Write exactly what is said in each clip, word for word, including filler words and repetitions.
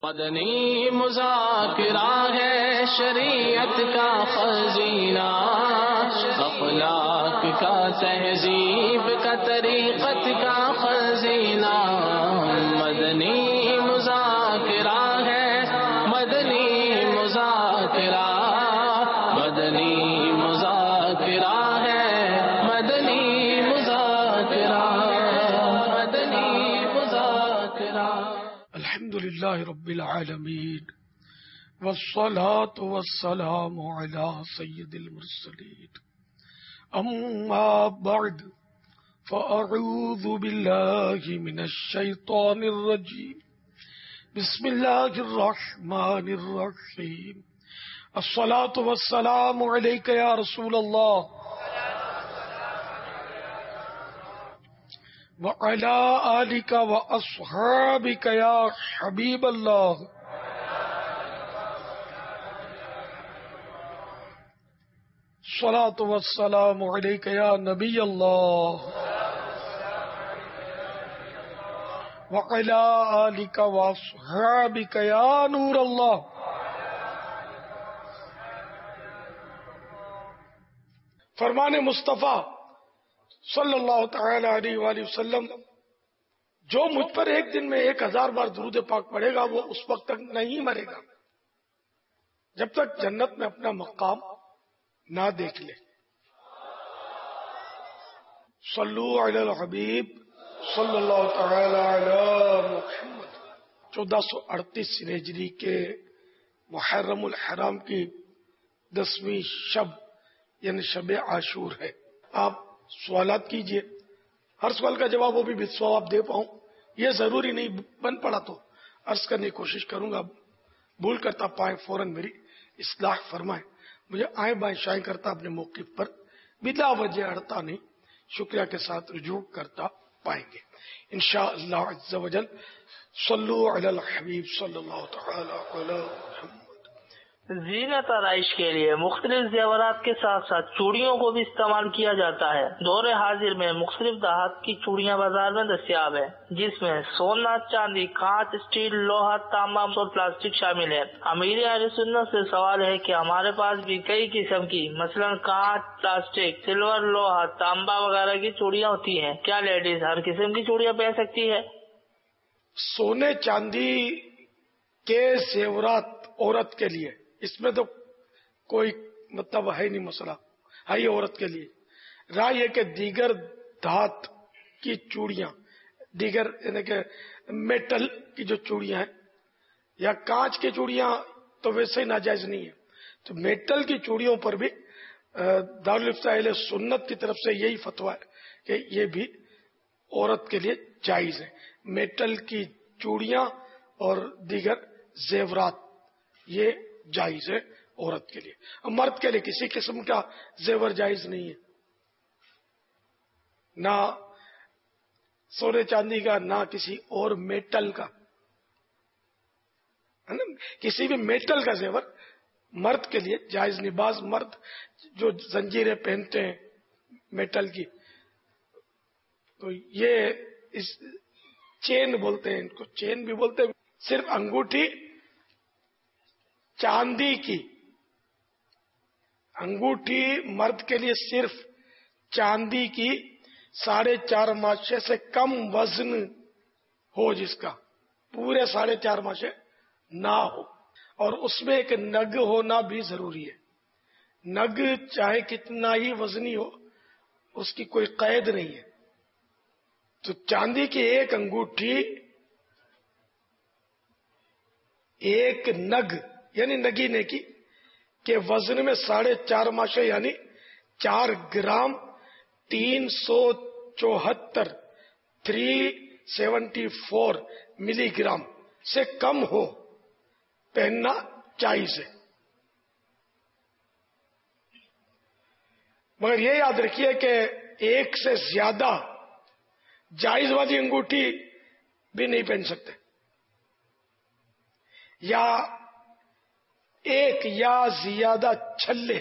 مدنی مذاکرہ ہے شریعت کا خزینہ، اخلاق کا تہذیب کا طریقت کا خزینہ، مدنی مذاکرہ ہے، مدنی مذاکرہ، مدنی مذاکرہ ہے، مدنی مذاکرہ، مدنی مذاکرہ۔ الحمد للہ رب العالمین والصلاة والسلام على سید المرسلین، اما بعد فاعوذ باللہ من الشیطان الرجیم، بسم اللہ الرحمن الرحیم، الصلاة والسلام علیک یا رسول اللہ وعلى آلك وأصحابك يا حبيب الله، الصلاة والسلام عليك يا نبي الله وعلى آلك وأصحابك يا نور الله۔ فرمان مصطفیٰ صلی اللہ تعالی علیہ وآلہ وسلم، جو مجھ پر ایک دن میں ایک ہزار بار درود پاک پڑھے گا وہ اس وقت تک نہیں مرے گا جب تک جنت میں اپنا مقام نہ دیکھ لے۔ صلو علی الحبیب صلی اللہ تعالی علی محمد۔ چودہ سو اڑتیس ہجری کے محرم الحرام کی دسویں شب یعنی شب عاشور ہے۔ آپ سوالات کیجئے، ہر سوال کا جواب وہ بھی بالثواب دے پاؤں یہ ضروری نہیں، بن پڑا تو عرض کرنے کی کوشش کروں گا، بھول کرتا پائیں فوراً میری اصلاح فرمائیں، مجھے آئیں بائیں شائیں کرتا اپنے موقف پر بلا وجہ اڑتا نہیں، شکریہ کے ساتھ رجوع کرتا پائیں گے انشاءاللہ عز و جل۔ صلو علی الحبیب صلی اللہ تعالی علی محمد۔ زینت آرائش کے لیے مختلف زیورات کے ساتھ ساتھ چوڑیوں کو بھی استعمال کیا جاتا ہے۔ دور حاضر میں مختلف دھات کی چوڑیاں بازار میں دستیاب ہیں، جس میں سونا، چاندی، کانچ، اسٹیل، لوہا، تانبا اور پلاسٹک شامل ہے۔ امیر اہل سنت سے سوال ہے کہ ہمارے پاس بھی کئی قسم کی مثلا کانچ، پلاسٹک، سلور، لوہا، تانبا وغیرہ کی چوڑیاں ہوتی ہیں، کیا لیڈیز ہر قسم کی چوڑیاں پہن سکتی ہے؟ سونے چاندی کے زیورات عورت کے لیے اس میں تو کوئی مطلب ہے نہیں، مسئلہ ہے ہی عورت کے لیے۔ رائے یہ کہ دیگر دھات کی چوڑیاں، دیگر یعنی کہ میٹل کی جو چوڑیاں ہیں یا کانچ کی چوڑیاں تو ویسے ہی ناجائز نہیں ہے، تو میٹل کی چوڑیوں پر بھی دارالفتہ اہل سنت کی طرف سے یہی فتویٰ ہے کہ یہ بھی عورت کے لیے جائز ہے۔ میٹل کی چوڑیاں اور دیگر زیورات یہ جائز ہے عورت کے لیے، اور مرد کے لیے کسی قسم کا زیور جائز نہیں ہے، نہ سونے چاندی کا نہ کسی اور میٹل کا، کسی بھی میٹل کا زیور مرد کے لیے جائز نہیں۔ بعض مرد جو زنجیریں پہنتے ہیں میٹل کی تو یہ اس چین بولتے ہیں، ان کو چین بھی بولتے ہیں، صرف انگوٹھی چاندی کی، انگوٹھی مرد کے لیے صرف چاندی کی ساڑھے چار ماشے سے کم وزن ہو، جس کا پورے ساڑھے چار ماشے نہ ہو، اور اس میں ایک نگ ہونا بھی ضروری ہے۔ نگ چاہے کتنا ہی وزنی ہو اس کی کوئی قید نہیں ہے، تو چاندی کی ایک انگوٹھی ایک نگ یعنی نگینے کی کہ وزن میں ساڑھے چار ماشے یعنی چار گرام تین سو چوہتر three seventy four milligram سے کم ہو پہننا جائز ہے۔ مگر یہ یاد رکھیے کہ ایک سے زیادہ جائز والی انگوٹھی بھی نہیں پہن سکتے، یا ایک یا زیادہ چھلے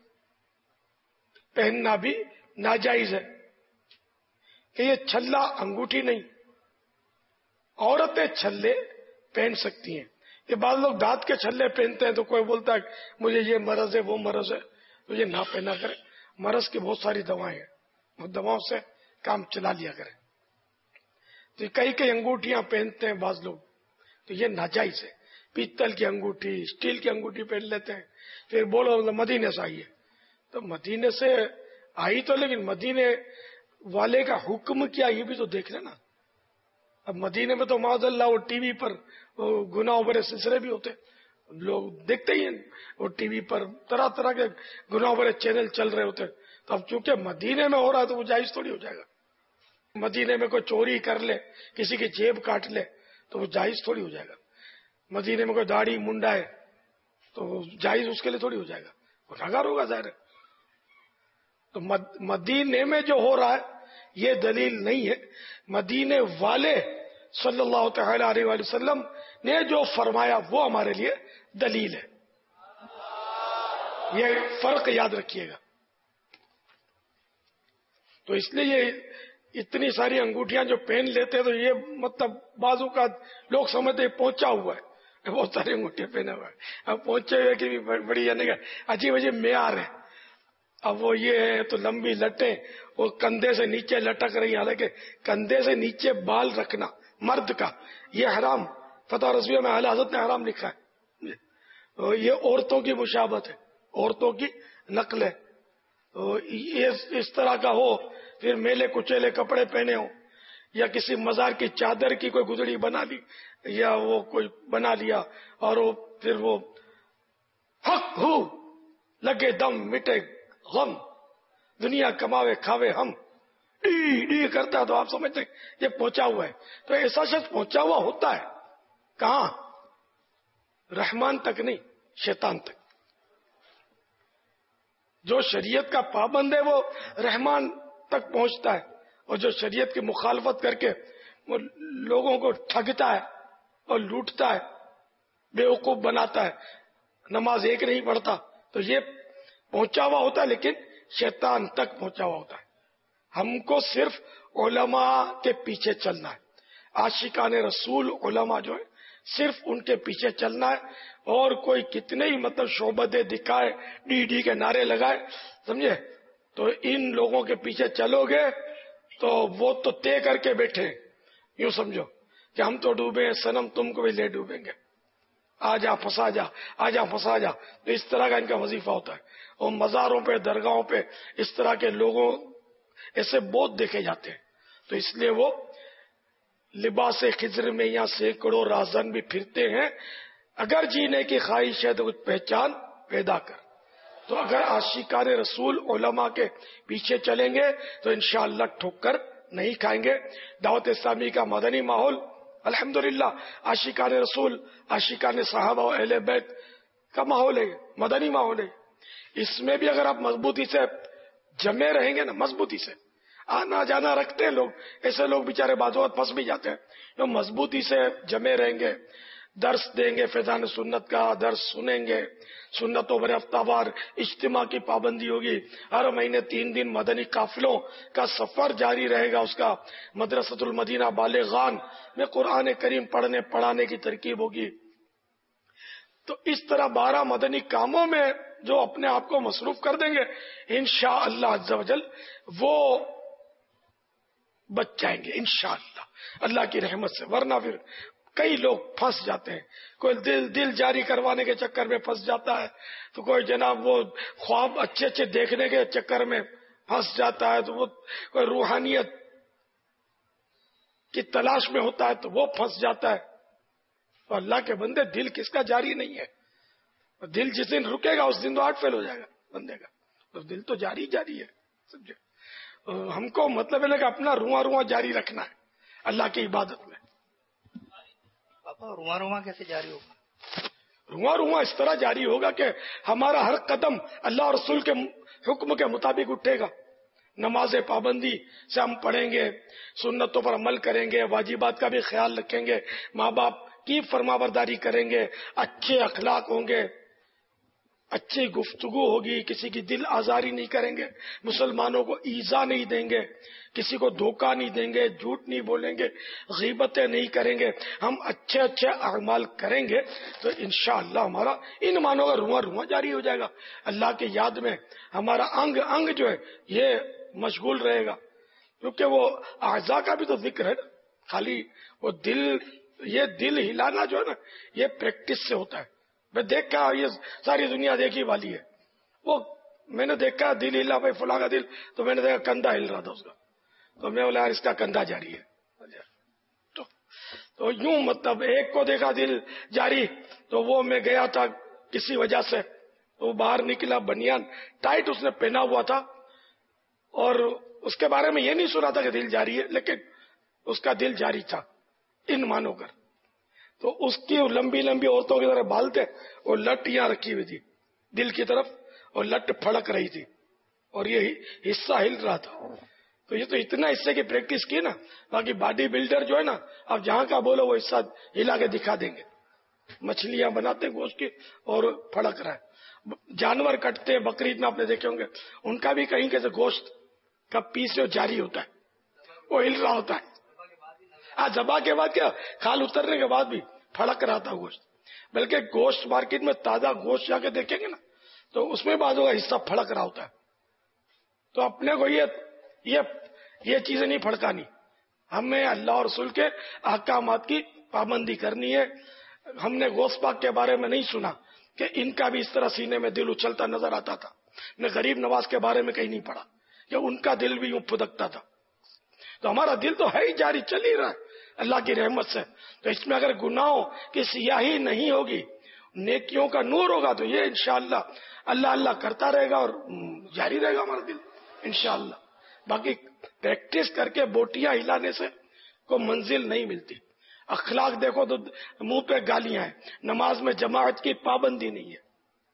پہننا بھی ناجائز ہے کہ یہ چھلا انگوٹھی نہیں، عورتیں چھلے پہن سکتی ہیں، یہ بعض لوگ دانت کے چھلے پہنتے ہیں تو کوئی بولتا ہے مجھے یہ مرض ہے وہ مرض ہے، تو یہ نہ پہنا کرے. مرض کی بہت ساری دوائیں ہیں، وہ دواؤں سے کام چلا لیا کرے. تو کئی کئی انگوٹھیاں پہنتے ہیں بعض لوگ، تو یہ ناجائز ہے. پیتل کی انگوٹھی، اسٹیل کی انگوٹھی پہن لیتے ہیں، پھر بولو مدینے سے آئی ہے. تو مدینے سے آئی تو، لیکن مدینے والے کا حکم کیا یہ بھی تو دیکھ لینا. اب مدینے میں تو معاذ اللہ وہ ٹی وی پر گناہوں بھرے سلسلے بھی ہوتے، لوگ دیکھتے ہی ہیں، وہ ٹی وی پر طرح طرح کے گناہوں بھرے چینل چل رہے ہوتے. تو اب چونکہ مدینے میں ہو رہا ہے تو وہ جائز تھوڑی ہو جائے گا. مدینے میں کوئی چوری کر لے، کسی کی جیب کاٹ لے تو وہ جائز تھوڑی ہو جائے گا. مدینے میں کوئی داڑھی منڈا ہے تو جائز اس کے لیے تھوڑی ہو جائے گا، گنہگار ہوگا ظاہر ہے. تو مدینے میں جو ہو رہا ہے یہ دلیل نہیں ہے. مدینے والے صلی اللہ تعالی علیہ وآلہ وسلم نے جو فرمایا وہ ہمارے لیے دلیل ہے. یہ فرق یاد رکھیے گا. تو اس لیے یہ اتنی ساری انگوٹھیاں جو پہن لیتے تو یہ مطلب بازو کا لوگ سمجھتے پہنچا ہوا ہے، بہت ساری انگوٹھیاں پہنے ہوا ہے. اب پہنچے ہوئے کی بھی بڑی یعنی کہ عجیب عجیب معیار ہے. اب وہ یہ ہے تو لمبی لٹیں وہ کندھے سے نیچے لٹک رہی، حالانکہ کندھے سے نیچے بال رکھنا مرد کا یہ حرام، فتح رضویہ میں اعلی حضرت نے حرام لکھا ہے. یہ عورتوں کی مشابہت ہے، عورتوں کی نقل ہے. اس طرح کا ہو، پھر میلے کچیلے کپڑے پہنے ہو، یا کسی مزار کی چادر کی کوئی گدڑی بنا لی، یا وہ کوئی بنا لیا، اور وہ پھر وہ حق ہو لگے دم مٹے غم، دنیا کماوے کھاوے ہم، ڈی ڈی کرتا ہے تو آپ سمجھتے ہیں یہ پہنچا ہوا ہے. تو ایسا شخص پہنچا ہوا ہوتا ہے کہاں؟ رحمان تک نہیں، شیطان تک. جو شریعت کا پابند ہے وہ رحمان تک پہنچتا ہے، اور جو شریعت کی مخالفت کر کے وہ لوگوں کو ٹھگتا ہے اور لوٹتا ہے، بے وقوف بناتا ہے، نماز ایک نہیں پڑھتا، تو یہ پہنچا ہوا ہوتا ہے، لیکن شیطان تک پہنچا ہوا ہوتا ہے. ہم کو صرف علماء کے پیچھے چلنا ہے. عاشقان رسول علماء جو ہے صرف ان کے پیچھے چلنا ہے، اور کوئی کتنے ہی مطلب شعبدے دکھائے، ڈی ڈی کے نعرے لگائے، سمجھے، تو ان لوگوں کے پیچھے چلو گے تو وہ تو طے کر کے بیٹھے، یوں سمجھو کہ ہم تو ڈوبے ہیں صنم تم کو بھی لے ڈوبیں گے، آ جا پھنسا جا، آ جا پھنسا جا. تو اس طرح کا ان کا وظیفہ ہوتا ہے. اور مزاروں پہ درگاہوں پہ اس طرح کے لوگوں ایسے بہت دیکھے جاتے ہیں. تو اس لیے وہ لباس خضر میں یہاں سینکڑوں رازن بھی پھرتے ہیں. اگر جینے کی خواہش ہے تو کچھ پہچان پیدا کر. تو اگر عاشقان رسول علماء کے پیچھے چلیں گے تو انشاءاللہ ٹھوکر نہیں کھائیں گے. دعوت اسلامی کا مدنی ماحول الحمدللہ عاشقان رسول، عاشقان صحابہ و اہل بیت کا ماحول ہے، مدنی ماحول ہے. اس میں بھی اگر آپ مضبوطی سے جمے رہیں گے نا، مضبوطی سے آنا جانا رکھتے ہیں لوگ، ایسے لوگ بیچارے بازوات پھنس بھی جاتے ہیں. جو مضبوطی سے جمے رہیں گے، درس دیں گے، فیضان سنت کا درس سنیں گے، سنتوں پر ہفتہ وار اجتماع کی پابندی ہوگی، ہر مہینے تین دن مدنی قافلوں کا سفر جاری رہے گا، اس کا مدرسۃ المدینہ بالغان میں قرآن کریم پڑھنے پڑھانے کی ترکیب ہوگی. تو اس طرح بارہ مدنی کاموں میں جو اپنے آپ کو مصروف کر دیں گے انشاءاللہ عز و جل وہ بچ جائیں گے انشاءاللہ اللہ کی رحمت سے. ورنہ پھر کئی لوگ پھنس جاتے ہیں. کوئی دل دل جاری کروانے کے چکر میں پھنس جاتا ہے، تو کوئی جناب وہ خواب اچھے اچھے دیکھنے کے چکر میں پھنس جاتا ہے، تو وہ کوئی روحانیت کی تلاش میں ہوتا ہے تو وہ پھنس جاتا ہے. تو اللہ کے بندے دل کس کا جاری نہیں ہے. دل جس دن رکے گا اس دن تو ہارٹ فیل ہو جائے گا بندے کا. تو دل تو جاری جاری ہے، سمجھے. ہم کو مطلب ہے کہ اپنا رواں رواں جاری رکھنا ہے اللہ کی عبادت میں. پاپا رواں رواں کیسے جاری ہوگا؟ رواں رواں اس طرح جاری ہوگا کہ ہمارا ہر قدم اللہ اور رسول کے حکم کے مطابق اٹھے گا. نماز پابندی سے ہم پڑھیں گے، سنتوں پر عمل کریں گے، واجبات کا بھی خیال رکھیں گے، ماں باپ کی فرما برداری کریں گے، اچھے اخلاق ہوں گے، اچھی گفتگو ہوگی، کسی کی دل آزاری نہیں کریں گے، مسلمانوں کو ایذا نہیں دیں گے، کسی کو دھوکہ نہیں دیں گے، جھوٹ نہیں بولیں گے، غیبتیں نہیں کریں گے، ہم اچھے اچھے اعمال کریں گے تو انشاءاللہ ہمارا ان مانوں کا رواں رواں جاری ہو جائے گا. اللہ کی یاد میں ہمارا انگ انگ جو ہے یہ مشغول رہے گا، کیونکہ وہ اعضاء کا بھی تو ذکر ہے نا. خالی وہ دل، یہ دل ہلانا جو ہے نا یہ پریکٹس سے ہوتا ہے. میں دیکھا یہ ساری دنیا دیکھی والی ہے، وہ میں نے دیکھا دل ہلا بھائی فلاں کا دل، تو میں نے دیکھا کندھا ہل رہا تھا اس کا، تو میں بولا اس کا کندھا جاری ہے. تو, تو یوں مطلب ایک کو دیکھا دل جاری، تو وہ میں گیا تھا کسی وجہ سے، تو باہر نکلا، بنیان ٹائٹ اس نے پہنا ہوا تھا، اور اس کے بارے میں یہ نہیں سنا تھا کہ دل جاری ہے، لیکن اس کا دل جاری تھا ان مانو کر. تو اس کی لمبی لمبی عورتوں کی طرح بال تھے، وہ لٹ یہاں رکھی ہوئی تھی دل کی طرف، اور لٹ پھڑک رہی تھی، اور یہ حصہ ہل رہا تھا. تو یہ تو اتنا حصے کی پریکٹس کی نا. باقی باڈی بلڈر جو ہے نا، اب جہاں کا بولو وہ حصہ ہلا کے دکھا دیں گے. مچھلیاں بناتے ہیں گوشت کی اور پھڑک رہا ہے. جانور کٹتے ہیں، بقرعید میں آپ نے دیکھے ہوں گے، ان کا بھی کہیں کیسے گوشت کا پیس جو جاری ہوتا ہے، وہ ہل رہا ہوتا ہے. آج ذبح کے بعد کیا، کھال اترنے کے بعد بھی پھڑک رہا تھا گوشت. بلکہ گوشت مارکیٹ میں تازہ گوشت جا کے دیکھیں گے نا، تو اس میں بعضوں کا حصہ پھڑک رہا ہوتا ہے. تو اپنے کو یہ یہ یہ چیزیں نہیں پھڑکانی، ہمیں اللہ اور رسول کے احکامات کی پابندی کرنی ہے. ہم نے گوشت پاک کے بارے میں نہیں سنا کہ ان کا بھی اس طرح سینے میں دل اچھلتا نظر آتا تھا. نے غریب نواز کے بارے میں کہیں نہیں پڑھا کہ ان کا دل بھی یوں پھدکتا تھا. تو ہمارا دل تو ہے ہی جاری، چل ہی رہا ہے اللہ کی رحمت سے. تو اس میں اگر گناہوں کی سیاہی نہیں ہوگی، نیکیوں کا نور ہوگا، تو یہ انشاءاللہ اللہ اللہ کرتا رہے گا اور جاری رہے گا ہمارا دل انشاءاللہ. باقی پریکٹس کر کے بوٹیاں ہلانے سے کوئی منزل نہیں ملتی. اخلاق دیکھو تو منہ پہ گالیاں ہیں، نماز میں جماعت کی پابندی نہیں ہے.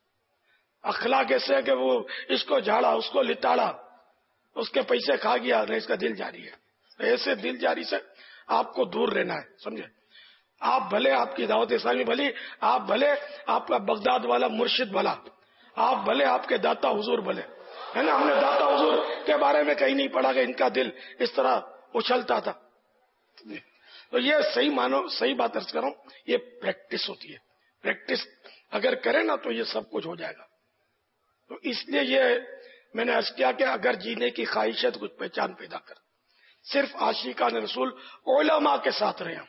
اخلاق ایسے ہے کہ وہ اس کو جھاڑا، اس کو لتاڑا، اس کے پیسے کھا گیا، نہیں اس کا دل جاری ہے. ایسے دل جاری سے آپ کو دور رہنا ہے، سمجھے. آپ بھلے آپ کی دعوت اسلامی بھلی، آپ بھلے آپ کا بغداد والا مرشد بھلا، آپ بھلے آپ کے داتا حضور بھلے، ہے نا. ہم نے داتا حضور کے بارے میں کہیں نہیں پڑھا کہ ان کا دل اس طرح اچھلتا تھا. تو یہ صحیح مانو، صحیح بات عرض کر رہا ہوں، یہ پریکٹس ہوتی ہے. پریکٹس اگر کرے نا تو یہ سب کچھ ہو جائے گا. تو اس لیے یہ میں نے عرض کیا کہ اگر جینے کی خواہش ہے تو کچھ پہچان پیدا کر. صرف عاشقان رسول علماء کے ساتھ رہے.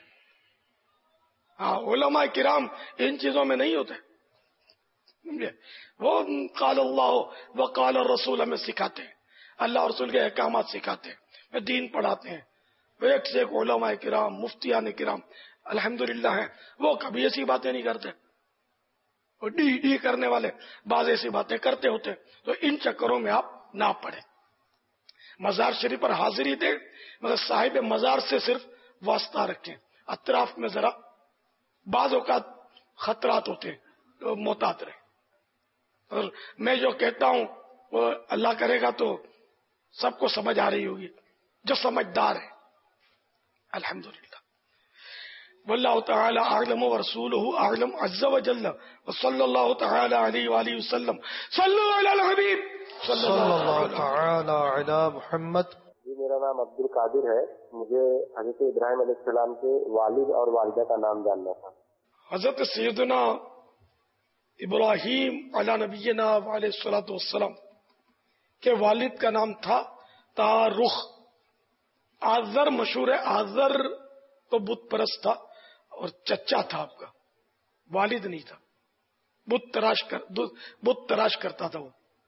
ہاں علماء کرام ان چیزوں میں نہیں ہوتے. وہ قال اللہ و قال الرسول ہمیں سکھاتے ہیں، اللہ اور رسول کے احکامات سکھاتے ہیں، دین پڑھاتے ہیں. ایک سے ایک علماء کرام، مفتیان کرام الحمدللہ ہیں، وہ کبھی ایسی باتیں نہیں کرتے. وہ ڈی ڈی کرنے والے بعض ایسی باتیں کرتے ہوتے. تو ان چکروں میں آپ نہ پڑیں. مزار شریف پر حاضری دیں، مگر صاحب مزار سے صرف واسطہ رکھیں. اطراف میں ذرا بعض اوقات خطرات ہوتے ہیں تو محتاط رہیں. اور میں جو کہتا ہوں وہ اللہ کرے گا تو سب کو سمجھ آ رہی ہوگی جو سمجھدار ہے الحمدللہ. واللہ تعالی اعلم ورسولہ اعلم عز وجل وصلی اللہ تعالی علیہ وآلہ وسلم. صلو علی الحبیب صلی اللہ تعالی علی محمد. جی میرا نام عبد القادر ہے. مجھے حضرت ابراہیم علیہ السلام کے والد اور والدہ کا نام جاننا تھا. حضرت سیدنا ابراہیم علی نبینا علیہ الصلوۃ والسلام کے والد کا نام تھا تارخ. آذر مشہور ہے. آذر تو بت پرست تھا اور چچا تھا آپ کا، والد نہیں تھا. بت تراش کر بت تراش کرتا تھا وہ.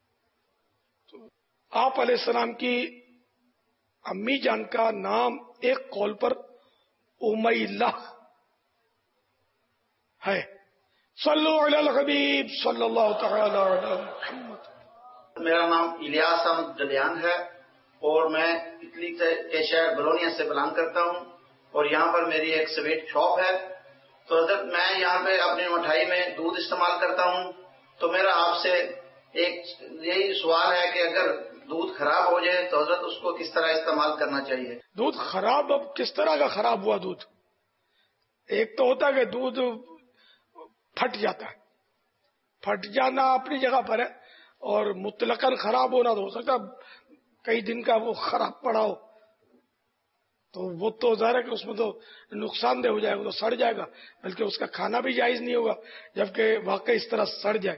آپ علیہ السلام کی امی جان کا نام ایک قول پر امیلہ ہے. صلو علی الحبیب صلی اللہ تعالی علی محمد. میرا نام الیاس احمد جلیان ہے اور میں اٹلی کے شہر بلونیا سے بلانگ کرتا ہوں اور یہاں پر میری ایک سویٹ شاپ ہے. تو حضرت میں یہاں پہ اپنی مٹھائی میں دودھ استعمال کرتا ہوں. تو میرا آپ سے ایک یہی سوال ہے کہ اگر دودھ خراب ہو جائے تو حضرت اس کو کس طرح استعمال کرنا چاہیے؟ دودھ خراب اب کس طرح کا خراب ہوا دودھ؟ ایک تو ہوتا ہے کہ دودھ پھٹ جاتا ہے. پھٹ جانا اپنی جگہ پر ہے، اور مطلقاً خراب ہونا تو ہو سکتا کئی دن کا وہ خراب پڑا ہو، تو وہ تو ظاہر ہے کہ اس میں تو نقصان دہ ہو جائے گا، تو سڑ جائے گا، بلکہ اس کا کھانا بھی جائز نہیں ہوگا جبکہ واقعی اس طرح سڑ جائے۔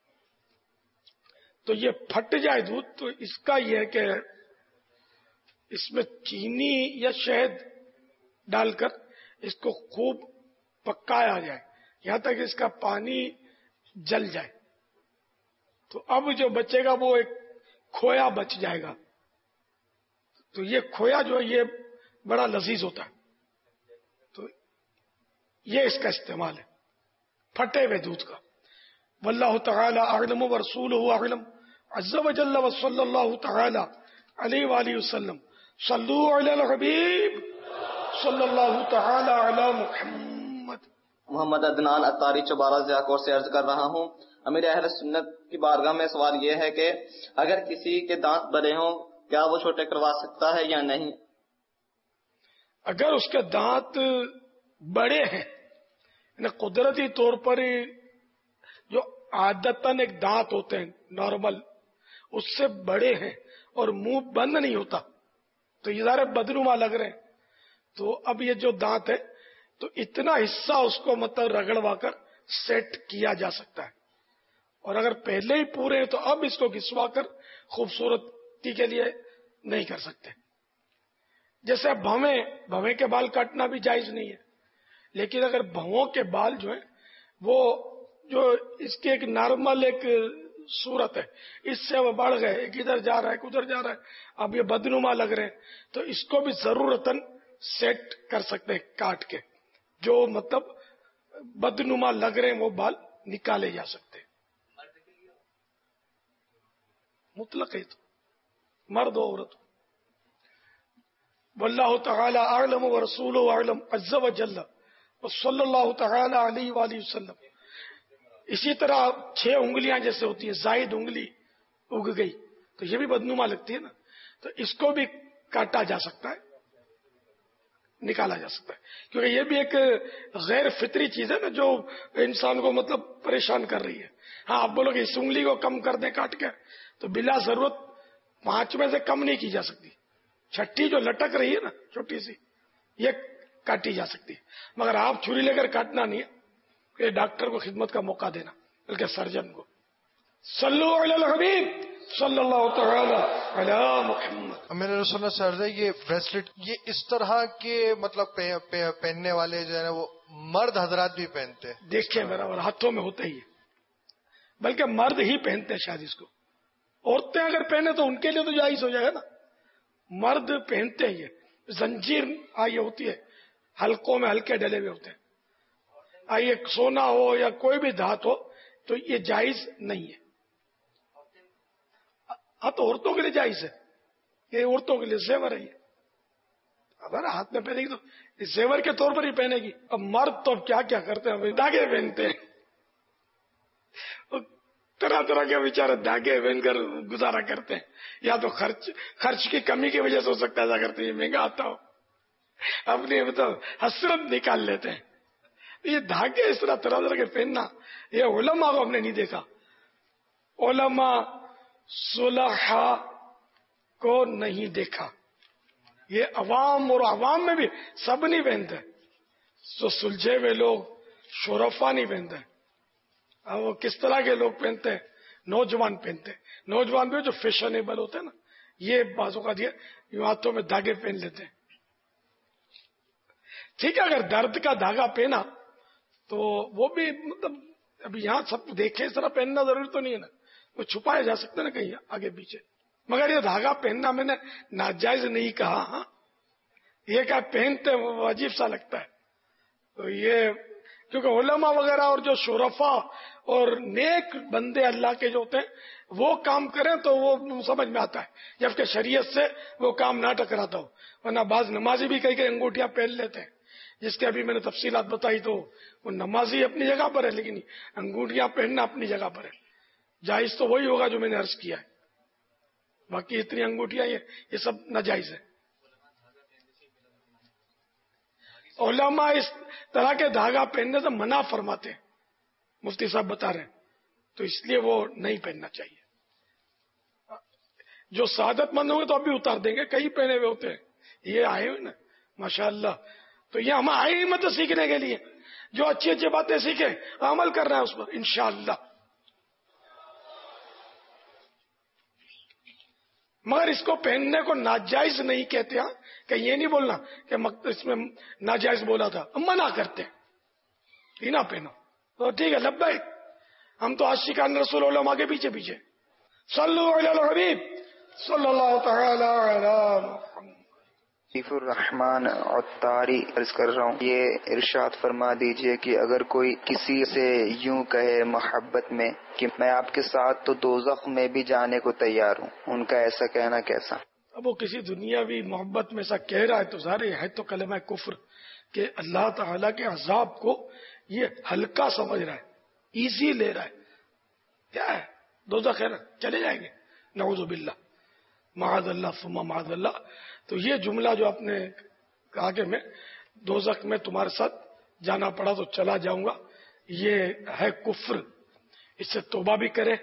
تو یہ پھٹ جائے دودھ، تو اس کا یہ ہے کہ اس میں چینی یا شہد ڈال کر اس کو خوب پکایا جائے یہاں تک اس کا پانی جل جائے، تو اب جو بچے گا وہ ایک کھویا بچ جائے گا۔ تو یہ کھویا جو ہے یہ بڑا لذیذ ہوتا ہے، تو یہ اس کا استعمال ہے پھٹے ہوئے دودھ کا۔ واللہ تعالی اعلم ورسولہ اعلم عز وجل وصلی اللہ تعالی علیہ وآلہ وسلم صلو علی الحبیب صلی اللہ تعالی علی محمد۔ محمد عدنان اتاری چوبارہ ضیاء سے عرض کر رہا ہوں، امیر اہل سنت کی بارگاہ میں سوال یہ ہے کہ اگر کسی کے دانت بڑے ہوں کیا وہ چھوٹے کروا سکتا ہے یا نہیں؟ اگر اس کے دانت بڑے ہیں، یعنی قدرتی طور پر جو عادتاً ایک دانت ہوتے ہیں نارمل اس سے بڑے ہیں اور منہ بند نہیں ہوتا، تو یہ ظاہر بدنما لگ رہے ہیں، تو اب یہ جو دانت ہے تو اتنا حصہ اس کو مطلب رگڑوا کر سیٹ کیا جا سکتا ہے، اور اگر پہلے ہی پورے ہیں تو اب اس کو گھسوا کر خوبصورتی کے لیے نہیں کر سکتے۔ جیسے بھویں بھویں کے بال کاٹنا بھی جائز نہیں ہے، لیکن اگر بھووں کے بال جو ہیں وہ جو اس کی ایک نارمل ایک صورت ہے، اس سے وہ بڑھ گئے، ایک ادھر جا رہا ہے ایک ادھر جا رہا ہے، اب یہ بدنما لگ رہے ہیں، تو اس کو بھی ضرورتاً سیٹ کر سکتے ہیں کاٹ کے، جو مطلب بدنما لگ رہے ہیں وہ بال نکالے جا سکتے ہیں۔ مطلق ہے تو مرد و عورت۔ واللہ تعالی اعلم ورسولہ اعلم عز وجل وصلی اللہ تعالی علیہ وآلہ وسلم۔ اسی طرح چھ انگلیاں جیسے ہوتی ہیں، زائد انگلی اگ گئی تو یہ بھی بدنما لگتی ہے نا، تو اس کو بھی کاٹا جا سکتا ہے، نکالا جا سکتا ہے، کیونکہ یہ بھی ایک غیر فطری چیز ہے نا جو انسان کو مطلب پریشان کر رہی ہے۔ ہاں آپ بولو کہ اس انگلی کو کم کر دیں کاٹ کے، تو بلا ضرورت پانچ میں سے کم نہیں کی جا سکتی، چھٹی جو لٹک رہی ہے نا چھوٹی سی یہ کاٹی جا سکتی ہے، مگر آپ چھری لے کر کاٹنا نہیں ہے، کہ ڈاکٹر کو خدمت کا موقع دینا بلکہ سرجن کو۔ صلو علی الحبیب صلی اللہ تعالی علی محمد۔ میرے رسول اللہ سر یہ بریسلیٹ یہ اس طرح کے مطلب پہننے والے جو ہے نا وہ مرد حضرات بھی پہنتے ہیں؟ دیکھیں میرا، اور ہاتھوں میں ہوتا ہی ہے، بلکہ مرد ہی پہنتے ہیں شاید اس کو، عورتیں اگر پہنے تو ان کے لیے تو جائز ہو جائے گا نا، مرد پہنتے ہیں۔ یہ زنجیر آئی ہوتی ہے، حلقوں میں ہلکے ڈلے ہوئے ہوتے ہیں، آئیے سونا ہو یا کوئی بھی دھات ہو تو یہ جائز نہیں ہے۔ ہاں تو عورتوں کے لیے جائز ہے، یہ عورتوں کے لیے زیور ہے، یہ اگر ہاتھ میں پہنے گی تو زیور کے طور پر ہی پہنے گی۔ اب مرد تو اب کیا کیا کرتے ہیں، دھاگے پہنتے ہیں، طرح طرح کے بیچارے دھاگے پہن کر گزارا کرتے ہیں، یا تو خرچ خرچ کی کمی کی وجہ سے ہو سکتا ہے ایسا کرتے ہیں، مہنگا آتا ہو، اپنی مطلب حسرت نکال لیتے ہیں۔ یہ دھاگے اس طرح طرح طرح کے پہننا یہ علماء کو ہم نے نہیں دیکھا، علماء صلحاء کو نہیں دیکھا، یہ عوام اور عوام میں بھی سب نہیں پہنتے، تو سلجھے ہوئے لوگ شرفا نہیں پہنتے، وہ کس طرح کے لوگ پہنتے ہیں، نوجوان پہنتے ہیں، نوجوان بھی جو فیشنیبل ہوتے ہیں نا یہ بازو کا دیا یوں ہاتھوں میں دھاگے پہن لیتے ہیں۔ ٹھیک ہے، اگر درد کا دھاگا پہنا تو وہ بھی مطلب ابھی یہاں سب دیکھیں اس طرح پہننا ضروری تو نہیں ہے نا، وہ چھپایا جا سکتا ہے نا کہیں آگے پیچھے، مگر یہ دھاگا پہننا میں نے ناجائز نہیں کہا، ہاں یہ کیا پہنتے وہ عجیب سا لگتا ہے، تو یہ کیونکہ علماء وغیرہ اور جو شرفا اور نیک بندے اللہ کے جو ہوتے ہیں وہ کام کریں تو وہ سمجھ میں آتا ہے، جبکہ شریعت سے وہ کام نہ ٹکراتا ہو، ورنہ بعض نمازی بھی کئی کئی انگوٹیاں پہن لیتے ہیں، جس کے ابھی میں نے تفصیلات بتائی، تو وہ نمازی اپنی جگہ پر ہے لیکن انگوٹیاں پہننا اپنی جگہ پر ہے، جائز تو وہی ہوگا جو میں نے عرض کیا ہے، باقی اتنی انگوٹیاں یہ سب ناجائز ہے۔ علماء اس طرح کے دھاگا پہننے سے منع فرماتے ہیں، مفتی صاحب بتا رہے ہیں تو اس لیے وہ نہیں پہننا چاہیے. جو سعادت مند ہوں گے تو اب بھی اتار دیں گے, کئی پہنے ہوئے ہوتے ہیں, یہ آئے ہوئے نا ماشاء اللہ. تو یہ ہم آئے ہی مت سیکھنے کے لیے, جو اچھی اچھی باتیں سیکھیں, عمل کر رہے ہیں اس پر انشاءاللہ. مگر اس کو پہننے کو ناجائز نہیں کہتے ہیں, کہ یہ نہیں بولنا کہ اس میں ناجائز بولا تھا, ہم منع کرتے ہیں نہ پہنو. تو ٹھیک ہے لبیک, ہم تو عاشقان رسول علماء کے پیچھے پیچھے. صلو علی الحبیب صلی اللہ تعالی علی محمد. عفیف الرحمان عطاری عرض کر رہا ہوں, یہ ارشاد فرما دیجئے کہ اگر کوئی کسی سے یوں کہے محبت میں کہ میں آپ کے ساتھ تو دوزخ میں بھی جانے کو تیار ہوں, ان کا ایسا کہنا کیسا؟ اب وہ کسی دنیاوی محبت میں ایسا کہہ رہا ہے تو ظاہر ہے تو کلمہ کفر, کہ اللہ تعالیٰ کے عذاب کو یہ ہلکا سمجھ رہا ہے, ایزی لے رہا ہے. کیا ہے دوزخ ہے نا, چلے جائیں گے, نعوذ باللہ, معاذ اللہ ثم معاذ اللہ. تو یہ جملہ جو آپ نے کہا کہ میں دوزخ میں تمہارے ساتھ جانا پڑا تو چلا جاؤں گا, یہ ہے کفر. اس سے توبہ بھی کرے,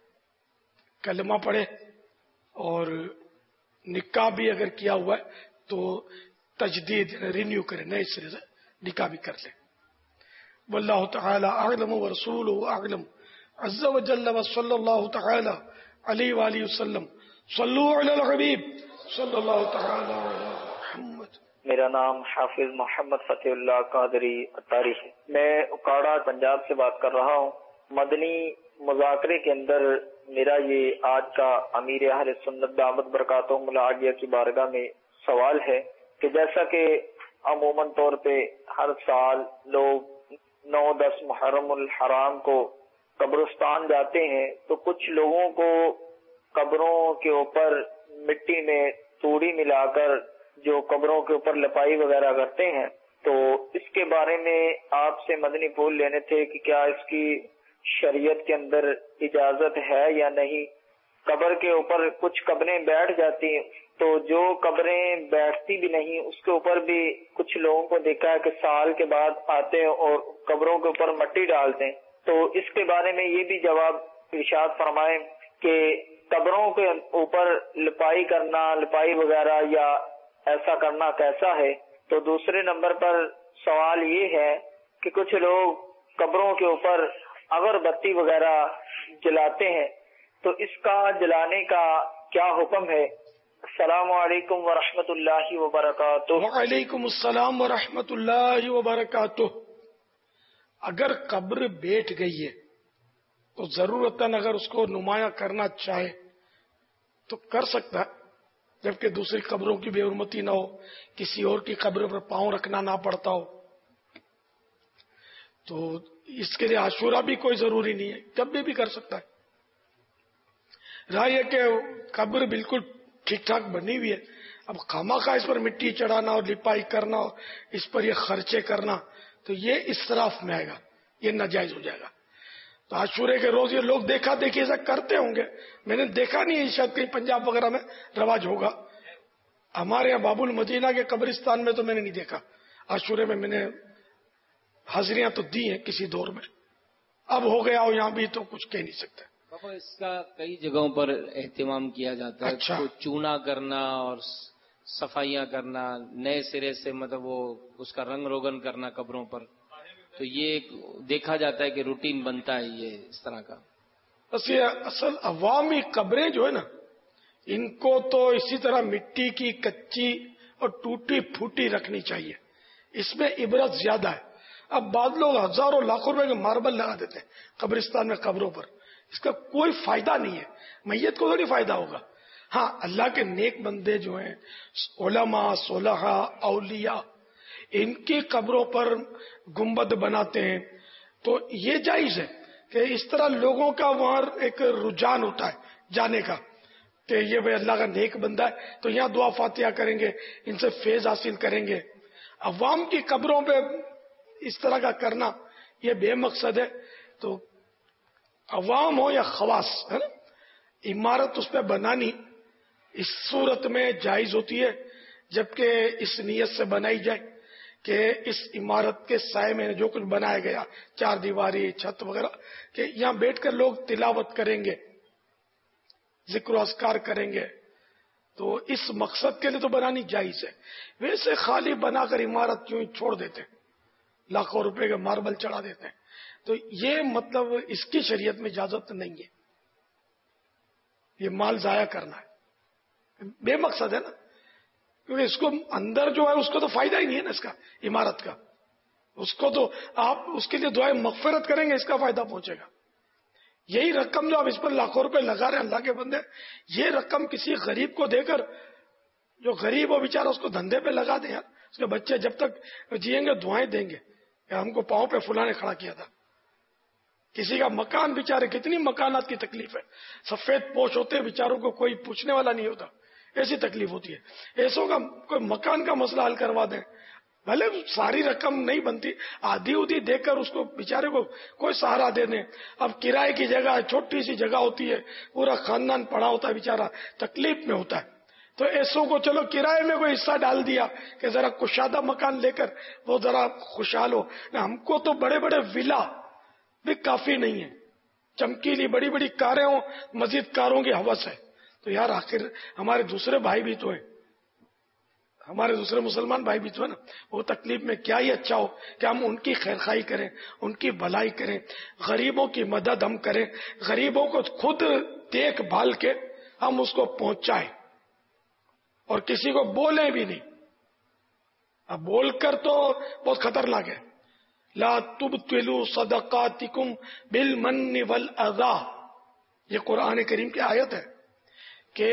کلمہ پڑھے, اور نکاح بھی اگر کیا ہوا ہے تو تجدید رینیو کرے, نئے سرے سے نکاح بھی کر لے. واللہ تعالی اعلم ورسولہ اعلم عز وجل وصلی اللہ تعالی علیہ وآلہ وسلم. صلو علی الحبیب صلی اللہ تعالی علی محمد. میرا نام حافظ محمد فتح اللہ قادری عطاری ہے. میں اکاڑا پنجاب سے بات کر رہا ہوں. مدنی مذاکرے کے اندر میرا یہ آج کا امیر اہل سنت دامت برکاتہم العالیہ کی بارگاہ میں سوال ہے کہ جیسا کہ عموماً طور پہ ہر سال لوگ نو دس محرم الحرام کو قبرستان جاتے ہیں, تو کچھ لوگوں کو قبروں کے اوپر مٹی میں توڑی ملا کر جو قبروں کے اوپر لپائی وغیرہ کرتے ہیں, تو اس کے بارے میں آپ سے مدنی پھول لینے تھے کہ کیا اس کی شریعت کے اندر اجازت ہے یا نہیں. قبر کے اوپر کچھ قبریں بیٹھ جاتی ہیں, تو جو قبریں بیٹھتی بھی نہیں اس کے اوپر بھی کچھ لوگوں کو دیکھا ہے کہ سال کے بعد آتے ہیں اور قبروں کے اوپر مٹی ڈالتے ہیں. تو اس کے بارے میں یہ بھی جواب ارشاد فرمائیں کہ قبروں کے اوپر لپائی کرنا, لپائی وغیرہ یا ایسا کرنا کیسا ہے. تو دوسرے نمبر پر سوال یہ ہے کہ کچھ لوگ قبروں کے اوپر اگربتی وغیرہ جلاتے ہیں, تو اس کا جلانے کا کیا حکم ہے؟ السلام علیکم ورحمۃ اللہ وبرکاتہ. وعلیکم السلام ورحمۃ اللہ وبرکاتہ. اگر قبر بیٹھ گئی ہے تو ضرورتاً اگر اس کو نمایاں کرنا چاہے تو کر سکتا ہے, جبکہ دوسری قبروں کی بے حرمتی نہ ہو, کسی اور کی قبر پر پاؤں رکھنا نہ پڑتا ہو. تو اس کے لیے عاشورہ بھی کوئی ضروری نہیں ہے, کب بھی بھی کر سکتا ہے. رائے کہ قبر بالکل ٹھیک ٹھاک بنی ہوئی ہے, اب خامخواہ اس پر مٹی چڑھانا اور لپائی کرنا اور اس پر یہ خرچے کرنا تو یہ اسراف میں آئے گا, یہ ناجائز ہو جائے گا. تو عاشورے کے روز یہ لوگ دیکھا دیکھی ایسا کرتے ہوں گے, میں نے دیکھا نہیں ہے, شاید کہیں پنجاب وغیرہ میں رواج ہوگا. ہمارے یہاں باب المدینہ کے قبرستان میں تو میں نے نہیں دیکھا. عاشورے میں میں نے حاضریاں تو دی ہیں کسی دور میں, اب ہو گیا ہو یہاں بھی تو کچھ کہہ نہیں سکتے. بابا اس کا کئی جگہوں پر اہتمام کیا جاتا ہے. اچھا. تو چونا کرنا اور صفائیاں کرنا, نئے سرے سے مطلب وہ اس کا رنگ روگن کرنا قبروں پر, تو یہ دیکھا جاتا ہے کہ روٹین بنتا ہے یہ اس طرح کا. بس یہ اصل عوامی قبریں جو ہے نا, ان کو تو اسی طرح مٹی کی کچی اور ٹوٹی پھوٹی رکھنی چاہیے, اس میں عبرت زیادہ ہے. اب بعض لوگ ہزاروں لاکھوں روپے کے ماربل لگا دیتے ہیں قبرستان میں قبروں پر, اس کا کوئی فائدہ نہیں ہے, میت کو تھوڑی فائدہ ہوگا. ہاں اللہ کے نیک بندے جو ہیں علماء صلحاء اولیاء, ان کی قبروں پر گنبد بناتے ہیں تو یہ جائز ہے کہ اس طرح لوگوں کا وہاں ایک رجحان ہوتا ہے جانے کا کہ یہ بھائی اللہ کا نیک بندہ ہے تو یہاں دعا فاتحہ کریں گے, ان سے فیض حاصل کریں گے. عوام کی قبروں پہ اس طرح کا کرنا یہ بے مقصد ہے. تو عوام ہو یا خواص ہے نا, عمارت اس پہ بنانی اس صورت میں جائز ہوتی ہے, جبکہ اس نیت سے بنائی جائے کہ اس عمارت کے سائے میں جو کچھ بنایا گیا، چار دیواری، چھت وغیرہ، کہ یہاں بیٹھ کر لوگ تلاوت کریں گے، ذکر و اذکار کریں گے، تو اس مقصد کے لیے تو بنانی جائز ہے. ویسے خالی بنا کر عمارت کیوں چھوڑ دیتے ہیں، لاکھوں روپے کے ماربل چڑھا دیتے ہیں، تو یہ مطلب اس کی شریعت میں اجازت نہیں ہے. یہ مال ضائع کرنا ہے، بے مقصد ہے نا، کیونکہ اس کو اندر جو ہے اس کو تو فائدہ ہی نہیں ہے نا اس کا، عمارت کا. اس کو تو آپ اس کے لیے دعائیں مغفرت کریں گے، اس کا فائدہ پہنچے گا. یہی رقم جو آپ اس پر لاکھوں روپے لگا رہے ہیں اللہ کے بندے، یہ رقم کسی غریب کو دے کر، جو غریب ہو بیچارہ اس کو دھندے پہ لگا دیں یار. اس کے بچے جب تک جیئیں گے دعائیں دیں گے کہ ہم کو پاؤں پہ فلاں نے کھڑا کیا تھا. کسی کا مکان، بیچارے کتنی مکانات کی تکلیف ہے، سفید پوش ہوتے بیچاروں کو کوئی پوچھنے والا نہیں ہوتا، ایسی تکلیف ہوتی ہے. ایسوں کا کوئی مکان کا مسئلہ حل کروا دیں، بھلے ساری رقم نہیں بنتی، آدھی ادھی دے کر اس کو بیچارے کو کوئی سہارا دے دیں. اب کرائے کی جگہ ہے، چھوٹی سی جگہ ہوتی ہے، پورا خاندان پڑا ہوتا ہے، بیچارہ تکلیف میں ہوتا ہے، تو ایسوں کو چلو کرائے میں کوئی حصہ ڈال دیا کہ ذرا کشادہ مکان لے کر وہ ذرا خوشحال ہو. ہم کو تو بڑے بڑے ولا بھی کافی نہیں ہے، چمکیلی بڑی بڑی کاریں ہوں، مزید کاروں کی ہوس ہے. تو یار آخر ہمارے دوسرے بھائی بھی تو ہیں، ہمارے دوسرے مسلمان بھائی بھی تو ہیں نا، وہ تکلیف میں کیا ہی اچھا ہو کہ ہم ان کی خیرخواہی کریں، ان کی بھلائی کریں، غریبوں کی مدد ہم کریں، غریبوں کو خود دیکھ بھال کے ہم اس کو پہنچائیں اور کسی کو بولیں بھی نہیں. اب بول کر تو بہت خطرناک ہے. لا تبطلوا صدقاتکم بالمن والاذى، یہ قرآن کریم کی آیت ہے کہ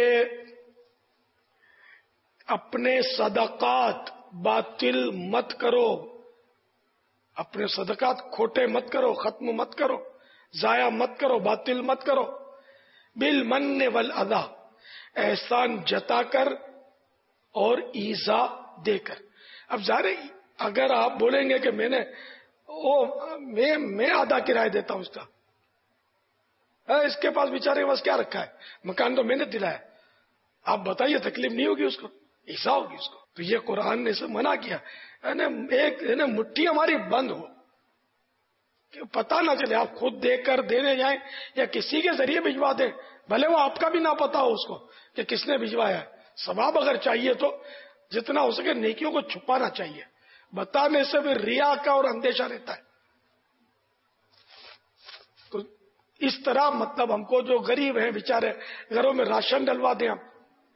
اپنے صدقات باطل مت کرو، اپنے صدقات کھوٹے مت کرو، ختم مت کرو، ضائع مت کرو، باطل مت کرو. بالمن والاذى، احسان جتا کر اور ایذا دے کر. اب ظاہر ہے اگر آپ بولیں گے کہ میں نے او میں میں آدھا کرایہ دیتا ہوں اس کا، اس کے پاس بیچارے کے پاس کیا رکھا ہے، مکان تو میں نے دلایا، آپ بتائیے تکلیف نہیں ہوگی اس کو، ایسا ہوگی اس کو. تو یہ قرآن نے اسے منع کیا، ایک مٹھی ہماری بند ہو کہ پتہ نہ چلے، آپ خود دے کر دینے جائیں یا کسی کے ذریعے بھجوا دیں، بھلے وہ آپ کا بھی نہ پتا ہو اس کو کہ کس نے بھجوایا ہے. ثواب اگر چاہیے تو جتنا ہو سکے نیکیوں کو چھپانا چاہیے، بتانے سے بھی ریا کا اور اندیشہ رہتا ہے. تو اس طرح مطلب ہم کو جو غریب ہیں بیچارے گھروں میں راشن ڈلوا دیں، ہم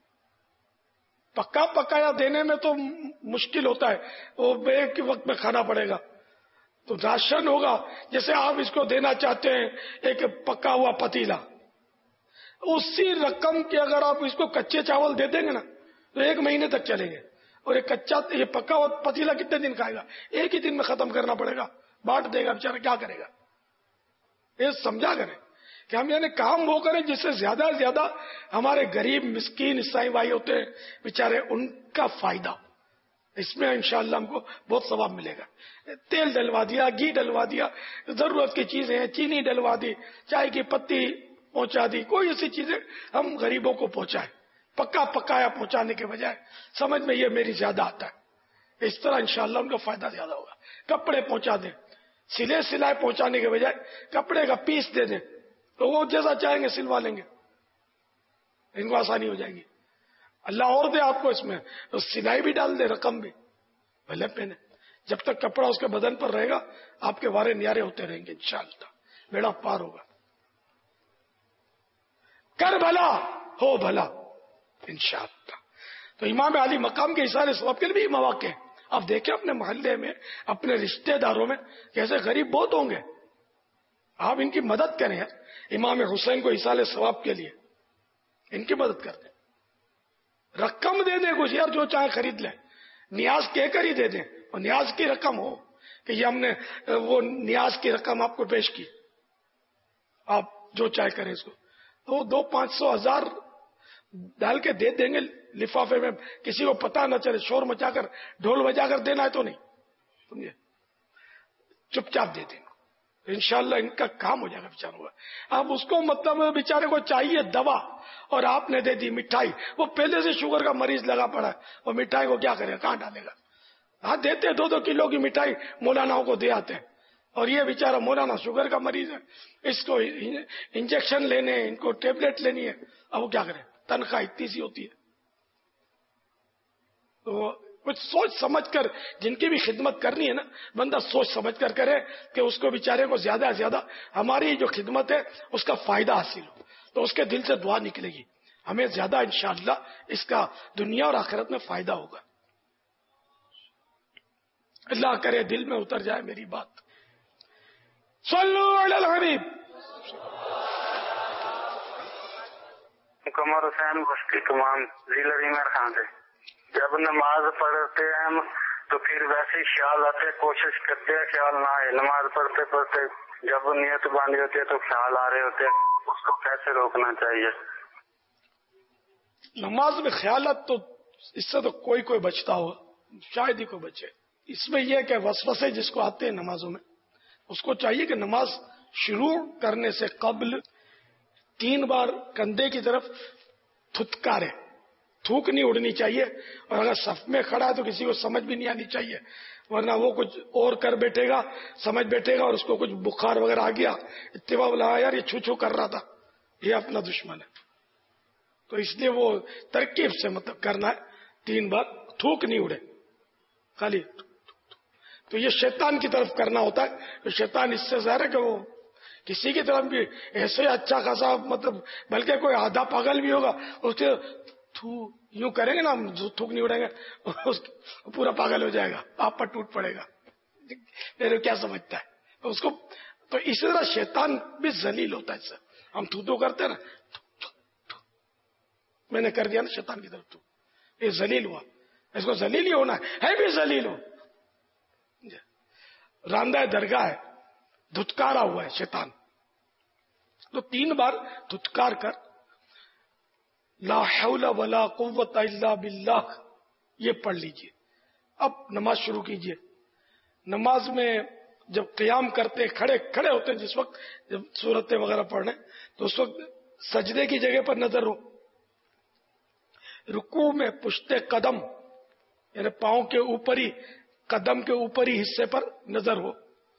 پکا پکایا دینے میں تو مشکل ہوتا ہے، وہ ایک کے وقت میں کھانا پڑے گا. تو راشن ہوگا، جیسے آپ اس کو دینا چاہتے ہیں ایک پکا ہوا پتیلا، اسی رقم کے اگر آپ اس کو کچے چاول دے دیں گے نا تو ایک مہینے تک چلیں گے. اور یہ کچا یہ پکا ہوا پتیلا کتنے دن کھائے گا؟ ایک ہی دن میں ختم کرنا پڑے گا، بانٹ دے گا بیچارہ، کیا کرے گا؟ یہ سمجھا کریں کہ ہم یعنی کام وہ کریں جس سے زیادہ سے زیادہ ہمارے غریب مسکین عیسائی بھائی ہوتے ہیں بیچارے، ان کا فائدہ. اس میں انشاءاللہ ہم کو بہت ثواب ملے گا. تیل ڈلوا دیا، گھی ڈلوا دیا، ضرورت کی چیزیں، چینی ڈلوا دی، چائے کی پتی پہنچا دی، کوئی ایسی چیزیں ہم غریبوں کو پہنچائیں. پکا پکایا پہنچانے کے بجائے سمجھ میں یہ میری زیادہ آتا ہے، اس طرح انشاءاللہ ان کا فائدہ زیادہ ہوگا. کپڑے پہنچا دیں، سلے سلائے پہنچانے کے بجائے کپڑے کا پیس دے دیں تو وہ جیسا چاہیں گے سلوا لیں گے، ان کو آسانی ہو جائے گی. اللہ اور دے آپ کو اس میں تو سلائی بھی ڈال دے، رقم بھی بھلے پہنے، جب تک کپڑا اس کے بدن پر رہے گا آپ کے وارے نیارے ہوتے رہیں گے، انشاءاللہ بیڑا پار ہوگا. کر بھلا ہو بھلا انشاءاللہ. تو امام علی مقام کے اثار ثواب کے لیے بھی مواقع ہیں. آپ دیکھیں اپنے محلے میں، اپنے رشتہ داروں میں کیسے غریب بہت ہوں گے، آپ ان کی مدد کریں. امام حسین کو اثار ثواب کے لیے ان کی مدد کر دیں، رقم دے دیں کچھ، یار جو چاہے خرید لیں، نیاز کہہ کر ہی دے دیں، اور نیاز کی رقم ہو کہ یہ ہم نے وہ نیاز کی رقم آپ کو پیش کی، آپ جو چاہے کریں اس کو. تو دو پانچ سو ہزار ڈال کے دے دیں گے لفافے میں، کسی کو پتہ نہ چلے، شور مچا کر ڈھول بجا کر دینا ہے تو نہیں، سمجھے، چپ چاپ دے دیں گے انشاءاللہ ان کا کام ہو جائے گا بیچاروں کا. اب اس کو مطلب بیچارے کو چاہیے دوا اور آپ نے دے دی مٹھائی، وہ پہلے سے شوگر کا مریض لگا پڑا ہے، وہ مٹھائی کو کیا کرے گا، کہاں ڈالے گا؟ ہاں دیتے دو دو کلو کی مٹھائی مولاناؤں کو دے آتے ہیں، اور یہ بیچارہ مولانا شوگر کا مریض ہے، اس کو انجیکشن لینے ان کو ٹیبلٹ لینی ہے، اب وہ کیا کرے، تنخواہ اتنی سی ہوتی ہے. تو کچھ سوچ سمجھ کر جن کی بھی خدمت کرنی ہے نا، بندہ سوچ سمجھ کر کرے کہ اس کو بیچارے کو زیادہ سے زیادہ ہماری جو خدمت ہے اس کا فائدہ حاصل ہو، تو اس کے دل سے دعا نکلے گی، ہمیں زیادہ انشاءاللہ اس کا دنیا اور آخرت میں فائدہ ہوگا. اللہ کرے دل میں اتر جائے میری بات. صلو علی الحبیب. قمر حسین بستی تمام ضلع ریمیر خان سے. جب نماز پڑھتے ہیں ہم تو پھر ویسے ہی خیال آتے، کوشش کرتے ہیں خیال نہ آئے. نماز پڑھتے پڑھتے جب نیت باندھی ہوتی ہے تو خیال آ رہے ہوتے ہیں، اس کو کیسے روکنا چاہیے؟ نماز میں خیالات تو اس سے تو کوئی کوئی بچتا ہو، شاید ہی کوئی بچے. اس میں یہ کہ وسوسے جس کو آتے ہیں نمازوں میں، اس کو چاہیے کہ نماز شروع کرنے سے قبل تین بار کندھے کی طرف تھتکارے، تھوک نہیں اڑنی چاہیے. اور اگر صف میں کھڑا ہے تو کسی کو سمجھ بھی نہیں آنی چاہیے، ورنہ وہ کچھ اور کر بیٹھے گا، سمجھ بیٹھے گا اور اس کو کچھ بخار وغیرہ آ گیا، اتباع بولا یار یہ چھو چھو کر رہا تھا، یہ اپنا دشمن ہے. تو اس لیے وہ ترکیب سے مطلب کرنا ہے، تین بار تھوک نہیں اڑے خالی. تو یہ شیطان کی طرف کرنا ہوتا ہے. تو شیطان اس سے ظاہر ہے کہ وہ کسی کی طرف بھی ایسے اچھا خاصا مطلب بلکہ کوئی آدھا پاگل بھی ہوگا اس کے تھو یوں کریں گے نا، ہم تھوک نہیں اڑیں گے، پورا پاگل ہو جائے گا، آپ پر ٹوٹ پڑے گا، میرے کیا سمجھتا ہے اس کو. تو اسی طرح شیطان بھی ذلیل ہوتا ہے. اس سے ہم تھو تو کرتے ہیں نا، میں نے کر دیا نا شیطان کی طرف، تو یہ ذلیل ہوا. اس کو ذلیل ہی ہونا ہے بھی ذلیل ہو. راندہ درگاہ ہے، دھتکارا ہوا ہے شیطان، تو تین بار دھتکار کر لا حول ولا قوت الا باللہ یہ پڑھ لیجئے. اب نماز شروع کیجئے. نماز میں جب قیام کرتے کھڑے کھڑے ہوتے ہیں، جس وقت جب سورتیں وغیرہ پڑھنے، تو اس وقت سجدے کی جگہ پر نظر ہو. رکوع میں پشت قدم یعنی پاؤں کے اوپری قدم کے اوپری حصے پر نظر ہو.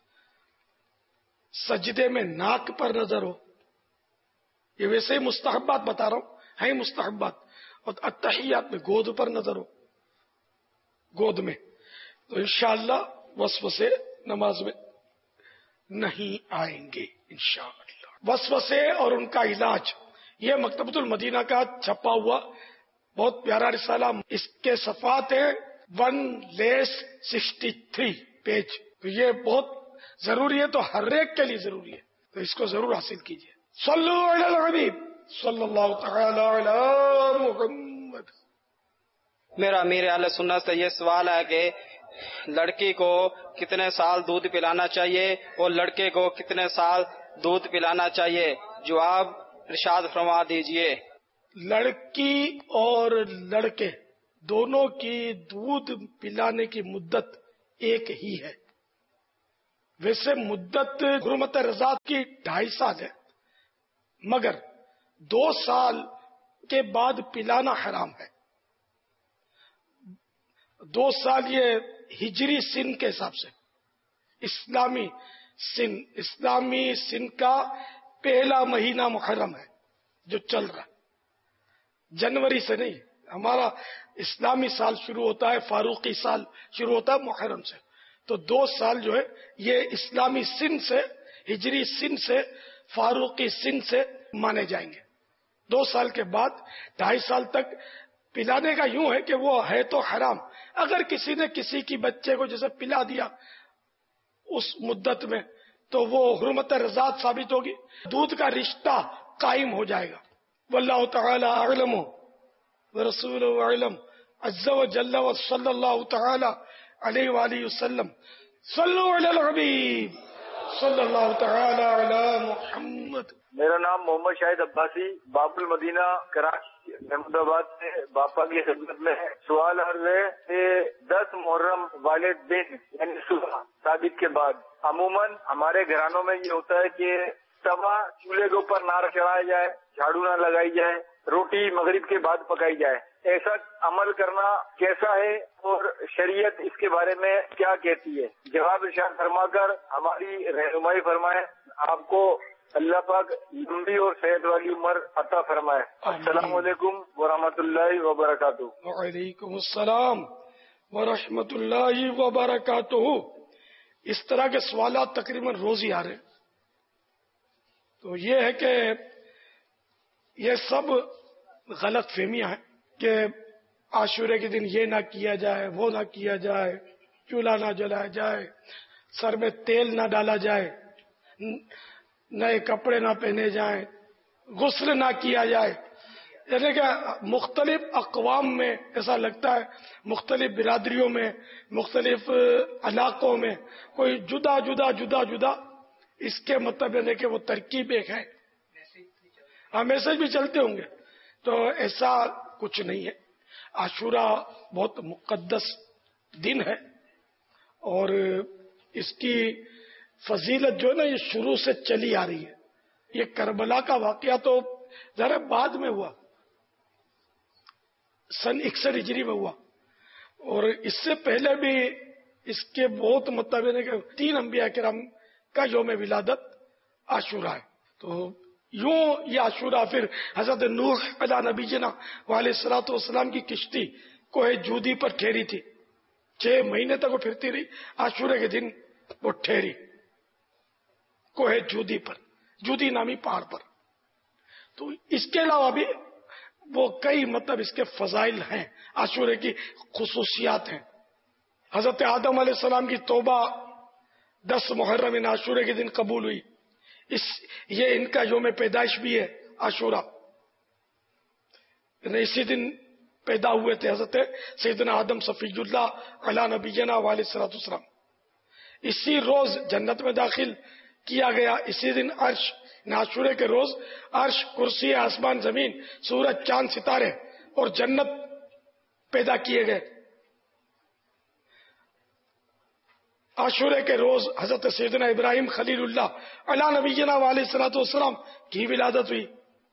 سجدے میں ناک پر نظر ہو. یہ ویسے ہی مستحبات بتا رہا ہوں، ہے مستحبات. اور التحیات میں گود پر نظر ہو، گود میں. تو انشاءاللہ وسوسے نماز میں نہیں آئیں گے انشاءاللہ. وسوسے اور ان کا علاج، یہ مکتبۃ المدینہ کا چھپا ہوا بہت پیارا رسالہ. اس کے صفحات ہیں one less sixty three page. تو یہ بہت ضروری ہے، تو ہر ایک کے لیے ضروری ہے، تو اس کو ضرور حاصل کیجیے. صلو علی الحبیب صلی اللہ تعالی علی محمد. میرا امیر اہل سنت سے یہ سوال ہے کہ لڑکی کو کتنے سال دودھ پلانا چاہیے اور لڑکے کو کتنے سال دودھ پلانا چاہیے؟ جواب ارشاد فرما دیجئے. لڑکی اور لڑکے دونوں کی دودھ پلانے کی مدت ایک ہی ہے. ویسے مدت حرمت رضاعت کی ڈھائی سال ہے، مگر دو سال کے بعد پلانا حرام ہے. دو سال یہ ہجری سن کے حساب سے، اسلامی سن اسلامی سن کا پہلا مہینہ محرم ہے جو چل رہا ہے، جنوری سے نہیں. ہمارا اسلامی سال شروع ہوتا ہے، فاروقی سال شروع ہوتا ہے محرم سے. تو دو سال جو ہے یہ اسلامی سن سے، ہجری سن سے، فاروقی سن سے مانے جائیں گے. دو سال کے بعد ڈھائی سال تک پلانے کا یوں ہے کہ وہ ہے تو حرام. اگر کسی نے کسی کی بچے کو جیسے پلا دیا اس مدت میں تو وہ حرمت رضاعت ثابت ہوگی، دودھ کا رشتہ قائم ہو جائے گا. واللہ تعالی اعلم ورسول اعلم عز وجل وصلی اللہ تعالی علیہ وآلہ وسلم. صلو علی الحبیب صلی اللہ تعالی علی محمد. میرا نام محمد شاہد عباسی، باب المدینہ کراچی احمد آباد سے باپا کی خدمت میں ہے. سوال عرض ہے کہ دس محرم والد دن یعنی صبح صادق کے بعد عموماً ہمارے گھرانوں میں یہ ہوتا ہے کہ توا چولہے کے اوپر نہ چڑھایا جائے، جھاڑو نہ لگائی جائے، روٹی مغرب کے بعد پکائی جائے. ایسا عمل کرنا کیسا ہے اور شریعت اس کے بارے میں کیا کہتی ہے؟ جواب ارشاد فرما کر ہماری رہنمائی فرمائے. آپ کو اللہ پاک لمبی اور صحت والی عمر عطا فرمائے. السلام علیکم ورحمۃ اللہ وبرکاتہ. وعلیکم السلام ورحمۃ اللہ وبرکاتہ. اس طرح کے سوالات تقریباً روز ہی آ رہے ہیں. تو یہ ہے کہ یہ سب غلط فہمیاں ہیں کہ عاشورے کے دن یہ نہ کیا جائے، وہ نہ کیا جائے، چولہا نہ جلایا جائے، سر میں تیل نہ ڈالا جائے، نئے کپڑے نہ پہنے جائیں، غسل نہ کیا جائے. یعنی کہ مختلف اقوام میں ایسا لگتا ہے، مختلف برادریوں میں، مختلف علاقوں میں کوئی جدا جدا جدا جدا اس کے مطلب یعنی کہ وہ ترکیب ایک ہے. ہاں میسج بھی چلتے ہوں گے. تو ایسا کچھ نہیں ہے. عاشورہ بہت مقدس دن ہے اور اس کی فضیلت جو ہے نا یہ شروع سے چلی آ رہی ہے. یہ کربلا کا واقعہ تو ذرا بعد میں ہوا، سن اکسٹھ ہجری میں ہوا، اور اس سے پہلے بھی اس کے بہت مطلب ہے کہ تین انبیاء کرام کا یوم ولادت عاشورہ ہے. تو یوں یہ عاشورہ پھر حضرت نوح علیہ نبی جنا علیہ الصلوۃ والسلام کی کشتی کوہ جودی پر ٹھہری تھی. چھ مہینے تک وہ پھرتی رہی. عاشورے کے دن وہ ٹھہری کوہ جودی پر، جودی نامی پہاڑ پر. تو اس کے علاوہ بھی وہ کئی مطلب اس کے فضائل ہیں، عاشورے کی خصوصیات ہیں. حضرت آدم علیہ السلام کی توبہ دس محرم عاشورے کے دن قبول ہوئی. اس یہ ان کا یوم پیدائش بھی ہے عاشورہ. اسی دن پیدا ہوئے تھے حضرت سیدنا آدم صفی اللہ علیہ نبینا علیہ الصلوۃ والسلام. اسی روز جنت میں داخل کیا گیا. اسی دن عرش، عاشورے کے روز عرش، کرسی، آسمان، زمین، سورج، چاند، ستارے اور جنت پیدا کیے گئے. عاشورے کے روز حضرت سیدنا ابراہیم خلیل اللہ علیہ نبینا علیہ الصلوۃ والسلام کی ولادت ہوئی.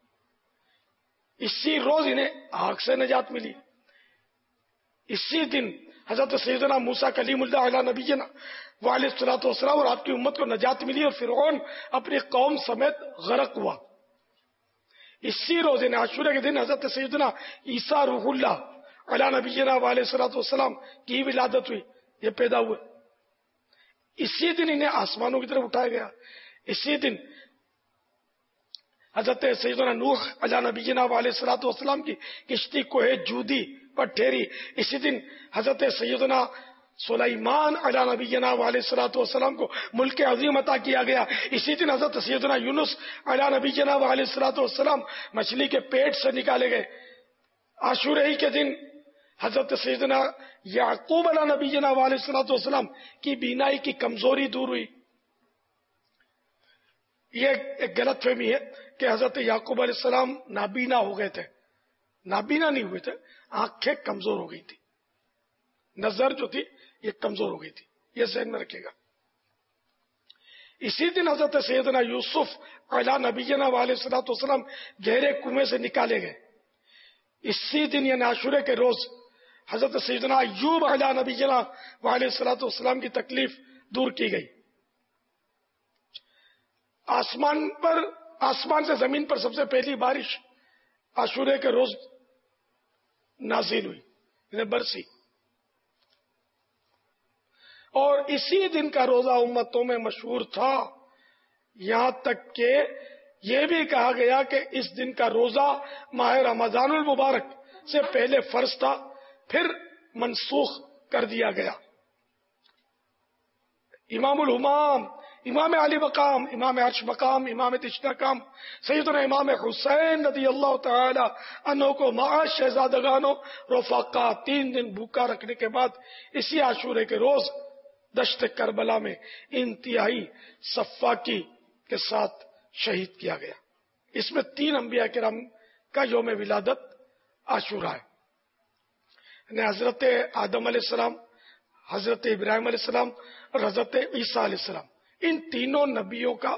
اسی روز انہیں آگ سے نجات ملی. اسی دن حضرت سیدنا موسیٰ کلیم اللہ علیہ نبینا علیہ الصلوۃ والسلام اور آپ کی امت کو نجات ملی اور فرعون اپنی قوم سمیت غرق ہوا. اسی روز انہیں عاشورے کے دن حضرت سیدنا عیسیٰ روح اللہ علیہ نبینا علیہ الصلوۃ والسلام کی ولادت ہوئی. یہ پیدا ہوئے. اسی دن انہیں آسمانوں کی طرف اٹھایا گیا. اسی دن حضرت سیدنا نوح علیہ نبینا علیہ الصلوۃ والسلام کی کشتی کوہ جودی پر ٹھہری. اسی دن حضرت سیدنا سلیمان علیہ نبینا علیہ الصلوۃ والسلام کو ملک عظیم عطا کیا گیا. اسی دن حضرت سیدنا یونس علیہ نبینا علیہ الصلوۃ والسلام مچھلی کے پیٹ سے نکالے گئے. عاشورے ہی کے دن حضرت سیدنا یعقوب علیہ نبینا علیہ الصلوۃ والسلام کی بینائی کی کمزوری دور ہوئی. یہ ایک غلط فہمی ہے کہ حضرت یعقوب علیہ السلام نابینا ہو گئے تھے. نابینا نہیں ہوئے تھے، آنکھیں کمزور ہو گئی تھی، نظر جو تھی یہ کمزور ہو گئی تھی. یہ ذہن میں رکھے گا. اسی دن حضرت سیدنا یوسف علیہ نبینا علیہ الصلوۃ والسلام گہرے کنویں سے نکالے گئے. اسی دن یعنی عاشورے کے روز حضرت سیدنا ایوب علیہ نبینا علیہ الصلوۃ والسلام کی تکلیف دور کی گئی. آسمان پر آسمان سے زمین پر سب سے پہلی بارش عاشورے کے روز نازل ہوئی، انہیں برسی. اور اسی دن کا روزہ امتوں میں مشہور تھا، یہاں تک کہ یہ بھی کہا گیا کہ اس دن کا روزہ ماہ رمضان المبارک سے پہلے فرض تھا، پھر منسوخ کر دیا گیا. امام الہمام، امام علی مقام، امام عرش مقام، امام تشنا کام سیدنا امام حسین رضی اللہ تعالی عنہ کو مع شہزادگانوں رفقا تین دن بھوکا رکھنے کے بعد اسی عاشورے کے روز دشت کربلا میں انتہائی صفاکی کے ساتھ شہید کیا گیا. اس میں تین انبیاء کرام کا یوم ولادت عاشورہ ہے. حضرت آدم علیہ السلام، حضرت ابراہیم علیہ السلام اور حضرت عیسیٰ علیہ السلام، ان تینوں نبیوں کا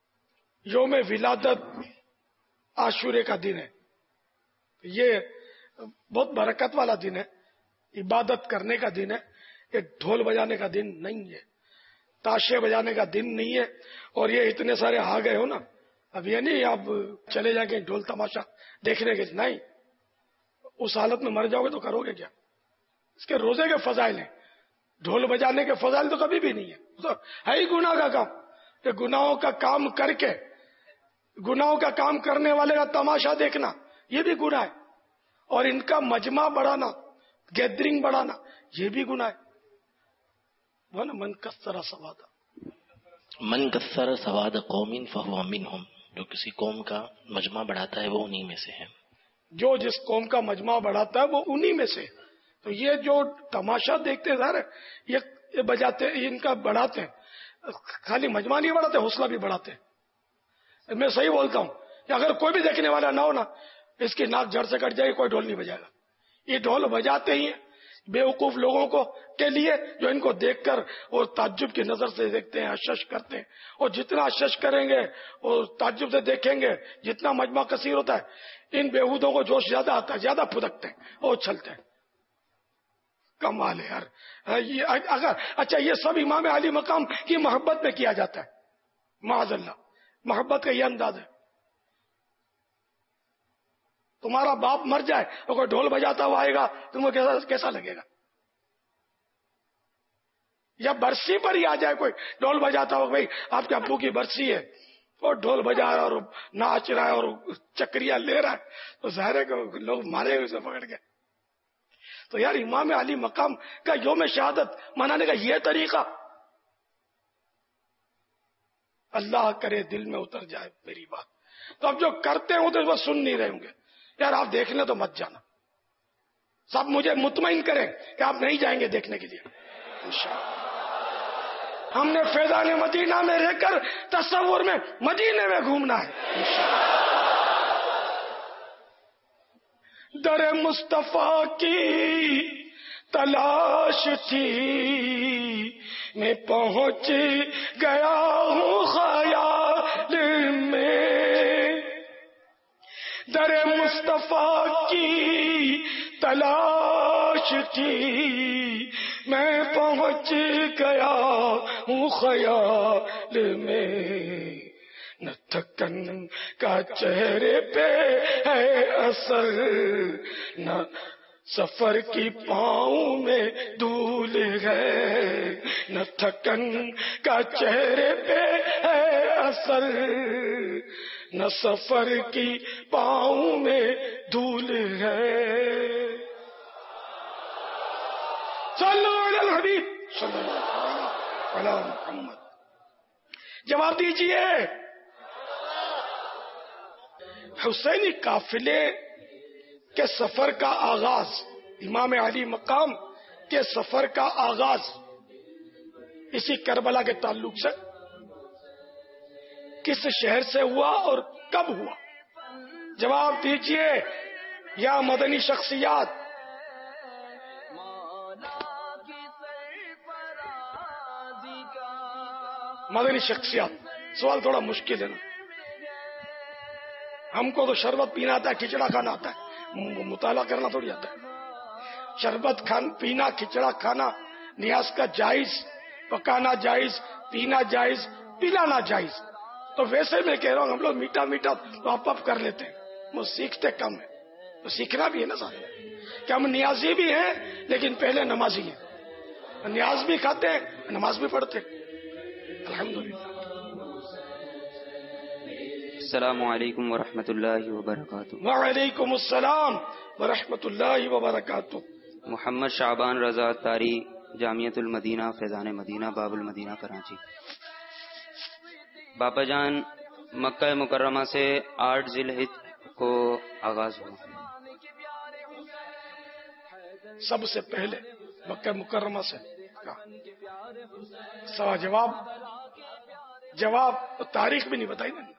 یوم ولادت عاشورے کا دن ہے. یہ بہت برکت والا دن ہے، عبادت کرنے کا دن ہے، یہ ڈھول بجانے کا دن نہیں ہے، تاشے بجانے کا دن نہیں ہے. اور یہ اتنے سارے آ گئے ہو نا، اب یہ نہیں آپ چلے جائیں گے ڈھول تماشا دیکھنے کے، نہیں، اس حالت میں مر جاؤ گے تو کرو گے کیا؟ اس کے روزے کے فضائل ہیں، ڈھول بجانے کے فضائل تو کبھی بھی نہیں ہے، تو ہے ہی گناہ کا کام. کہ گناہوں کا کام کر کے، گناہوں کا کام کرنے والے کا تماشا دیکھنا یہ بھی گناہ ہے، اور ان کا مجمع بڑھانا، گیدرنگ بڑھانا یہ بھی گناہ ہے. وہ نا من کثر سواد من کثر سواد قوم فہو منہم، جو کسی قوم کا مجمع بڑھاتا ہے وہ انہی میں سے ہے. جو جس قوم کا مجمع بڑھاتا ہے وہ انہی میں سے. تو یہ جو تماشا دیکھتے ہیں ظاہر ہے یہ بجاتے ان کا بڑھاتے ہیں، خالی مجمع نہیں بڑھاتے، حوصلہ بھی بڑھاتے ہیں. میں صحیح بولتا ہوں کہ اگر کوئی بھی دیکھنے والا نہ ہو نا، اس کی ناک جڑ سے کٹ جائے گی، کوئی ڈھول نہیں بجائے گا. یہ ڈھول بجاتے ہی ہیں بیوقوف لوگوں کو کے لیے جو ان کو دیکھ کر اور تعجب کی نظر سے دیکھتے ہیں، اشش کرتے ہیں. اور جتنا اشش کریں گے اور تعجب سے دیکھیں گے، جتنا مجمع کثیر ہوتا ہے، ان بیہودوں کو جوش زیادہ آتا ہے، زیادہ پھدکتے ہیں اور اچھلتے ہیں. کمال ہے یار. یہ اگر اچھا یہ سب امام علی مقام کی محبت میں کیا جاتا ہے، معاذ اللہ، محبت کا یہ انداز ہے. تمہارا باپ مر جائے اور کوئی ڈھول بجاتا ہوا آئے گا تم کو کیسا کیسا لگے گا؟ یا برسی پر ہی آ جائے کوئی ڈھول بجاتا ہو، بھائی آپ کے ابو کی برسی ہے اور ڈھول بجا رہا ہے اور ناچ رہا ہے اور چکریاں لے رہا ہے، تو ظاہر ہے کہ لوگ مارے ہوئے سے پکڑ گئے. تو یار امام علی مقام کا یوم شہادت منانے کا یہ طریقہ، اللہ کرے دل میں اتر جائے میری بات. تو اب جو کرتے ہوں تو بس سن نہیں رہے ہوں گے، یار آپ دیکھنے تو مت جانا. سب مجھے مطمئن کریں کہ آپ نہیں جائیں گے دیکھنے کے لیے انشاءاللہ. ہم نے فیضان مدینہ میں رہ کر تصور میں مدینے میں گھومنا ہے انشاءاللہ. در مصطفیٰ کی تلاش تھی، میں پہنچ گیا ہوں خیال میں. در مصطفیٰ کی تلاش تھی، میں پہنچ گیا ہوں خیال میں. نہ تھکن کا چہرے پہ ہے اثر، نہ سفر کی پاؤں میں دھول ہے. نہ تھکن کا چہرے پہ ہے اثر، نہ سفر کی پاؤں میں دھول ہے. صلو علی الحبیب صلی اللہ علیہ محمد. جواب دیجئے. حسینی قافلے کے سفر کا آغاز، امام علی مقام کے سفر کا آغاز اسی کربلا کے تعلق سے کس شہر سے ہوا اور کب ہوا؟ جواب دیجئے یا مدنی شخصیات. مدنی شخصیات. سوال تھوڑا مشکل ہے نا، ہم کو تو شربت پینا آتا ہے، کھچڑا کھانا آتا ہے، مطالعہ کرنا تھوڑی آتا ہے. شربت کھان پینا، کھچڑا کھانا نیاز کا جائز، پکانا جائز، پینا جائز، پلانا جائز. تو ویسے میں کہہ رہا ہوں ہم لوگ میٹھا میٹھا ٹاپ اپ کر لیتے ہیں، وہ سیکھتے کم ہے. تو سیکھنا بھی ہے نا ساتھ کہ ہم نیازی بھی ہیں لیکن پہلے نمازی ہیں. نیاز بھی کھاتے ہیں، نماز بھی پڑھتے ہیں. الحمدللہ. السلام علیکم ورحمۃ اللہ وبرکاتہ. وعلیکم السلام ورحمۃ اللہ وبرکاتہ. محمد شعبان رضا تاری، جامعۃ المدینہ فیضان مدینہ باب المدینہ کراچی. باپا جان، مکہ مکرمہ سے آٹھ ذی الحجہ کو آغاز ہوا. سب سے پہلے مکہ مکرمہ سے سوا جواب جواب تاریخ بھی نہیں بتائی نا.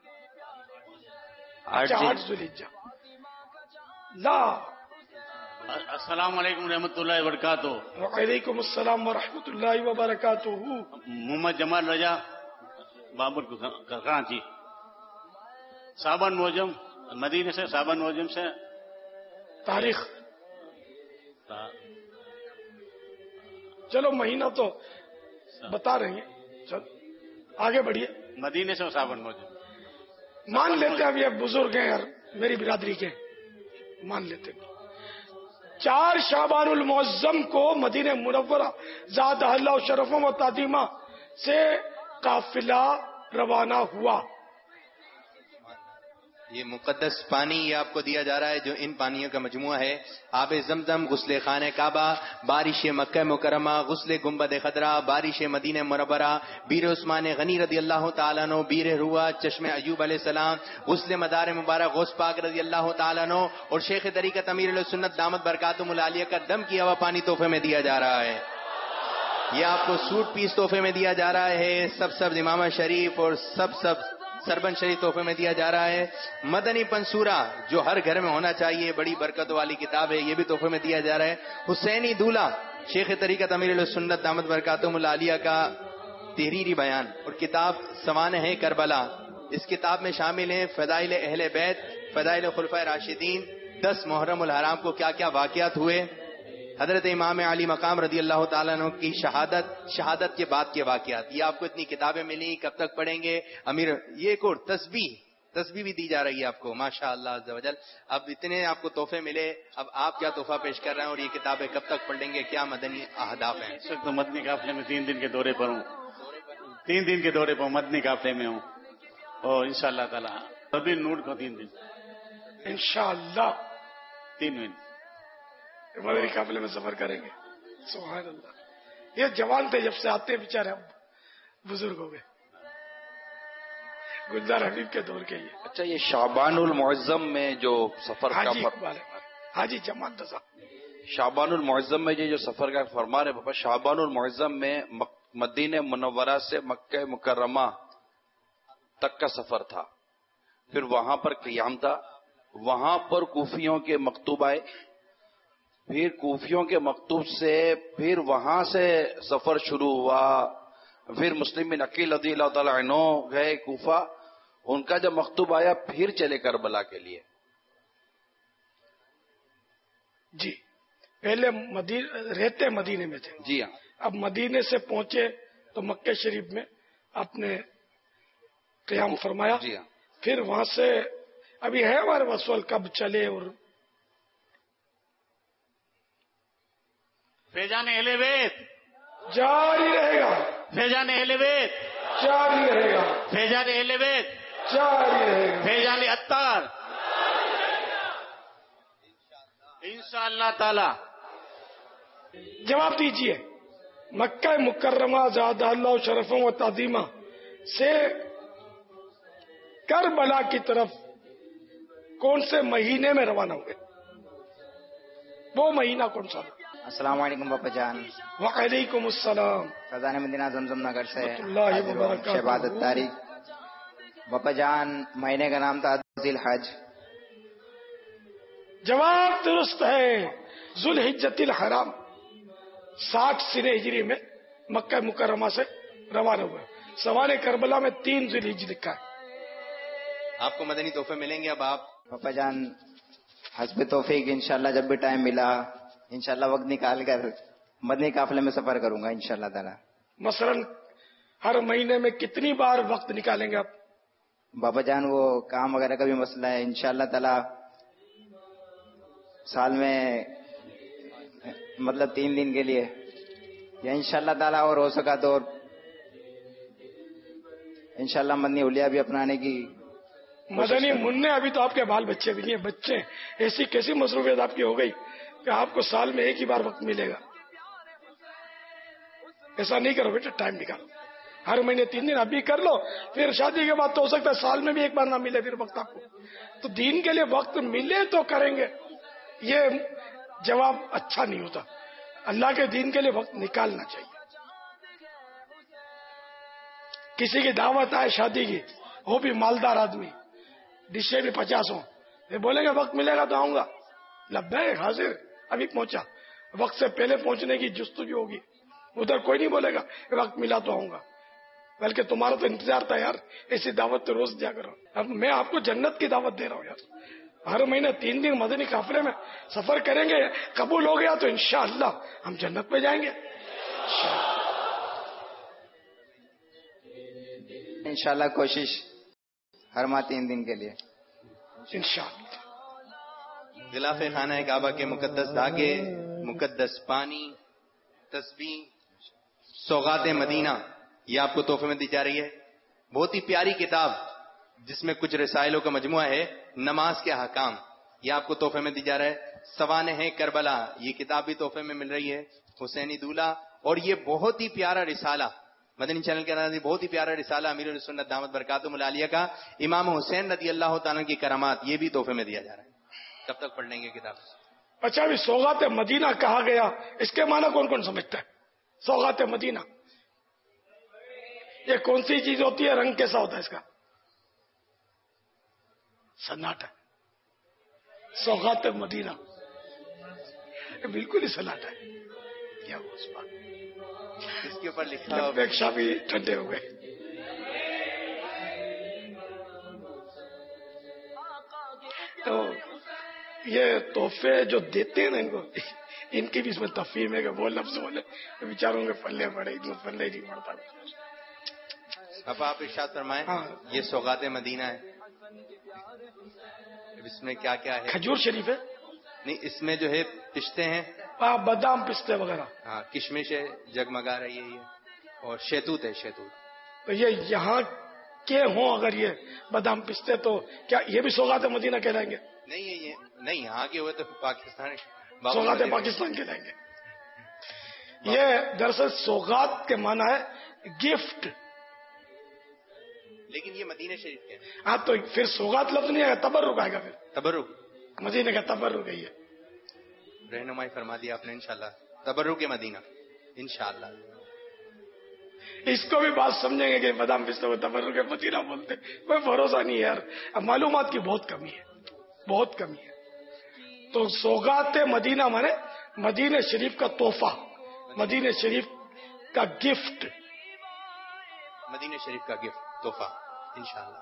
آٹھ ذی الحجہ. لا. السلام علیکم رحمۃ اللہ وبرکاتہ. وعلیکم السلام ورحمۃ اللہ وبرکاتہ. محمد جمال رضا، بابر کراچی. صابن موجم مدینے سے، صابن موجم سے. تاریخ چلو مہینہ تو بتا رہے ہیں، چلو آگے بڑھیے. مدینے سے صابن موجود مان لیتے اب یہ بزرگ ہیں اور میری برادری کے مان لیتے. چار شعبان المعظم کو مدینہ منورہ زادہ اللہ شرفوں و تعظیمہ سے قافلہ روانہ ہوا. یہ مقدس پانی یہ آپ کو دیا جا رہا ہے جو ان پانیوں کا مجموعہ ہے. آب زمزم، غسل خانہ کعبہ، بارش مکہ مکرمہ، غسل گنبد خضرا، بارش مدینہ منورہ، بیر عثمان غنی رضی اللہ تعالیٰ عنہ، بیر روا، چشم ایوب علیہ السلام، غسل مدار مبارک غوث پاک رضی اللہ تعالیٰ عنہ اور شیخ طریقت امیر السنت دامت برکاتہم العالیہ کا دم کیا ہوا پانی تحفے میں دیا جا رہا ہے. یہ آپ کو سوٹ پیس تحفے میں دیا جا رہا ہے. سب سب امامہ شریف اور سب سب سربن شریف تحفے میں دیا جا رہا ہے. مدنی پنسورہ جو ہر گھر میں ہونا چاہیے، بڑی برکت والی کتاب ہے، یہ بھی تحفے میں دیا جا رہا ہے. حسینی دولہ شیخ طریقت امیر السنت دامت برکاتہم العالیہ کا تحریری بیان اور کتاب سوانح کربلا. اس کتاب میں شامل ہیں فضائل اہل بیت، فضائل خلفائے راشدین، دس محرم الحرام کو کیا کیا واقعات ہوئے، حضرت امام علی مقام رضی اللہ تعالیٰ عنہ کی شہادت، شہادت کے بعد کے واقعات. یہ آپ کو اتنی کتابیں ملی، کب تک پڑھیں گے؟ امیر یہ ایک اور تسبیح تسبیح بھی دی جا رہی ہے آپ کو ماشاء اللہ عز و جل. اب اتنے آپ کو تحفے ملے، اب آپ کیا تحفہ پیش کر رہے ہیں اور یہ کتابیں کب تک پڑھیں گے؟ کیا مدنی اہداف ہیں؟ اس وقت تو مدنی قافلے میں تین دن کے دورے پر ہوں، تین دن کے دورے پر مدنی قافلے میں ہوں اور انشاءاللہ تعالی ابھی نوٹ کو تین دن انشاءاللہ تین دن مدنی قافلے میں سفر کریں گے. سبحان اللہ. یہ جوان تھے جب سے آتے بیچارے اب بزرگ ہو گئے. گلزار حبیب کے دور کے یہ. اچھا، یہ شعبان المعظم میں جو سفر کا حاجی جمان رضا شعبان المعظم میں یہ جو سفر کا فرما رہے پاپا، شعبان المعظم میں مدینہ منورہ سے مکہ مکرمہ تک کا سفر تھا، پھر وہاں پر قیام تھا، وہاں پر کوفیوں کے مکتوب آئے، پھر کوفیوں کے مکتوب سے پھر وہاں سے سفر شروع ہوا، پھر مسلم بن عقیل رضی اللہ تعالیٰ عنہ گئے کوفہ، ان کا جب مکتوب آیا پھر چلے کربلا کے لیے. جی پہلے مدینہ رہتے مدینے میں تھے. جی ہاں. اب مدینے سے پہنچے تو مکہ شریف میں اپنے قیام فرمایا. جی ہاں. پھر وہاں سے ابھی ہے ہمارے وصول کب چلے اور فیضان اہل بیت جاری رہے گا، فیضان اہل بیت جاری رہے گا، فیضان اہل بیت جاری رہے گا، فیضان عطار انشاءاللہ تعالی. جواب دیجئے، مکہ مکرمہ زادہ اللہ شرفوں و تعظیمہ سے کربلا کی طرف کون سے مہینے میں روانہ ہوئے؟ وہ مہینہ کون سا؟ السلام علیکم باپا جان. وعلیکم السلام. فیضان مدینہ زمزم نگر سے اللہ وبرکاتہ. شہباز اتاری. باپا جان مہینے کا نام تھا ذی الحج. جواب درست ہے، ذو الحجۃ الحرام. ساٹھ سنہ ہجری میں مکہ مکرمہ سے روانہ ہوئے. سوانح کربلا میں تین ذی الحج لکھا ہے. آپ کو مدنی تحفے ملیں گے. اب آپ باپا جان حسب توفیق انشاءاللہ جب بھی ٹائم ملا انشاءاللہ وقت نکال کر مدنی قافلے میں سفر کروں گا انشاءاللہ تعالی. مثلا ہر مہینے میں کتنی بار وقت نکالیں گے آپ؟ باپا جان وہ کام وغیرہ کا بھی مسئلہ ہے، انشاءاللہ تعالی سال میں مطلب تین دن کے لیے یا انشاءاللہ تعالی اور ہو سکا تو انشاءاللہ مدنی اولیا بھی اپنانے کی مدنی منع. ابھی تو آپ کے بال بچے بھی نہیں ہیں، بچے ایسی کیسی مصروفیت آپ کی ہو گئی کہ آپ کو سال میں ایک ہی بار وقت ملے گا. ایسا نہیں کرو بیٹا، ٹائم نکالو، ہر مہینے تین دن ابھی کر لو، پھر شادی کے بعد تو ہو سکتا ہے سال میں بھی ایک بار نہ ملے پھر وقت آپ کو. تو دین کے لیے وقت ملے تو کریں گے. یہ جواب اچھا نہیں ہوتا. اللہ کے دین کے لیے وقت نکالنا چاہیے. کسی کی دعوت آئے شادی کی، وہ بھی مالدار آدمی، ڈشے بھی پچاس ہوں، یہ بولیں گے وقت ملے گا تو آؤں گا. لبیک حاضر، ابھی پہنچا. وقت سے پہلے پہنچنے کی جستجو ہوگی. ادھر کوئی نہیں بولے گا وقت ملا تو آؤں گا، بلکہ تمہارا تو انتظار تھا یار، ایسی دعوت تو روز دیا کرو. اب میں آپ کو جنت کی دعوت دے رہا ہوں یار. ہر مہینے تین دن مدنی قافلے میں سفر کریں گے، قبول ہو گیا تو انشاءاللہ ہم جنت میں جائیں گے. انشاءاللہ کوشش ہر ماہ تین دن کے لیے انشاءاللہ. غلاف خانہ کعبہ کے مقدس دھاگے، مقدس پانی، تسبیح، سوغات مدینہ، یہ آپ کو تحفے میں دی جا رہی ہے. بہت ہی پیاری کتاب جس میں کچھ رسائلوں کا مجموعہ ہے، نماز کے احکام، یہ آپ کو تحفے میں دی جا رہا ہے. سوانح کربلا، یہ کتاب بھی تحفے میں مل رہی ہے. حسینی دولہ، اور یہ بہت ہی پیارا رسالہ مدنی چینل کے اندر بہت ہی پیارا رسالہ امیر السنت دامت برکاتہم العالیہ کا امام حسین رضی اللہ تعالیٰ کی کرامات، یہ بھی تحفے میں دیا جا رہا ہے. کب تک پڑھ لیں گے کتاب؟ اچھا ابھی سوغات مدینہ کہا گیا، اس کے معنی کون کون سمجھتا ہے؟ سوغات مدینہ یہ کون سی چیز ہوتی ہے؟ رنگ کیسا ہوتا ہے اس کا؟ سناٹا. سوغات مدینہ بالکل ہی سناٹا ہے. کیا ہوا اس بات؟ اس کے اوپر لکھا اپیکشا بھی ٹھنڈے ہو گئے. تو یہ تحفے جو دیتے ہیں نا ان کو، ان کی بھی اس میں تفہیم ہے کہ وہ لفظ بولے بیچاروں کے پلے پڑے، پلے نہیں پڑتا. اب آپ ارشاد فرمائیں. یہ سوغات مدینہ ہے، اس میں کیا کیا ہے؟ کھجور شریف ہے، نہیں اس میں جو ہے پستے ہیں، بادام پستے وغیرہ، ہاں کشمش ہے، جگمگا رہی ہے یہ، اور شیتوت ہے. شیتوت تو یہ یہاں کے ہوں اگر یہ بادام پستے تو کیا یہ بھی سوغات مدینہ کہلائیں گے؟ نہیں یہ نہیں، یہاں کے ہوئے تو پاکستان سوغات پاکستان کہلائیں گے. یہ دراصل سوغات کے معنی ہے گفٹ، لیکن یہ مدینہ شریف کے. ہاں تو پھر سوغات لفظ نہیں آئے گا، تبرک آئے گا. پھر تبرک مدینہ کا تبرک ہے. یہ رہنمائی فرما دی آپ نے انشاءاللہ. تبرک مدینہ انشاءاللہ. اس کو بھی بات سمجھیں گے کہ بادام پستے کو تبرک مدینہ بولتے، کوئی بھروسہ نہیں ہے یار. اب معلومات کی بہت کمی ہے، بہت کمی ہے. تو سوغات مدینہ مانے مدینہ شریف کا تحفہ، مدینہ شریف کا گفٹ، مدینہ شریف کا گفٹ، تحفہ انشاءاللہ.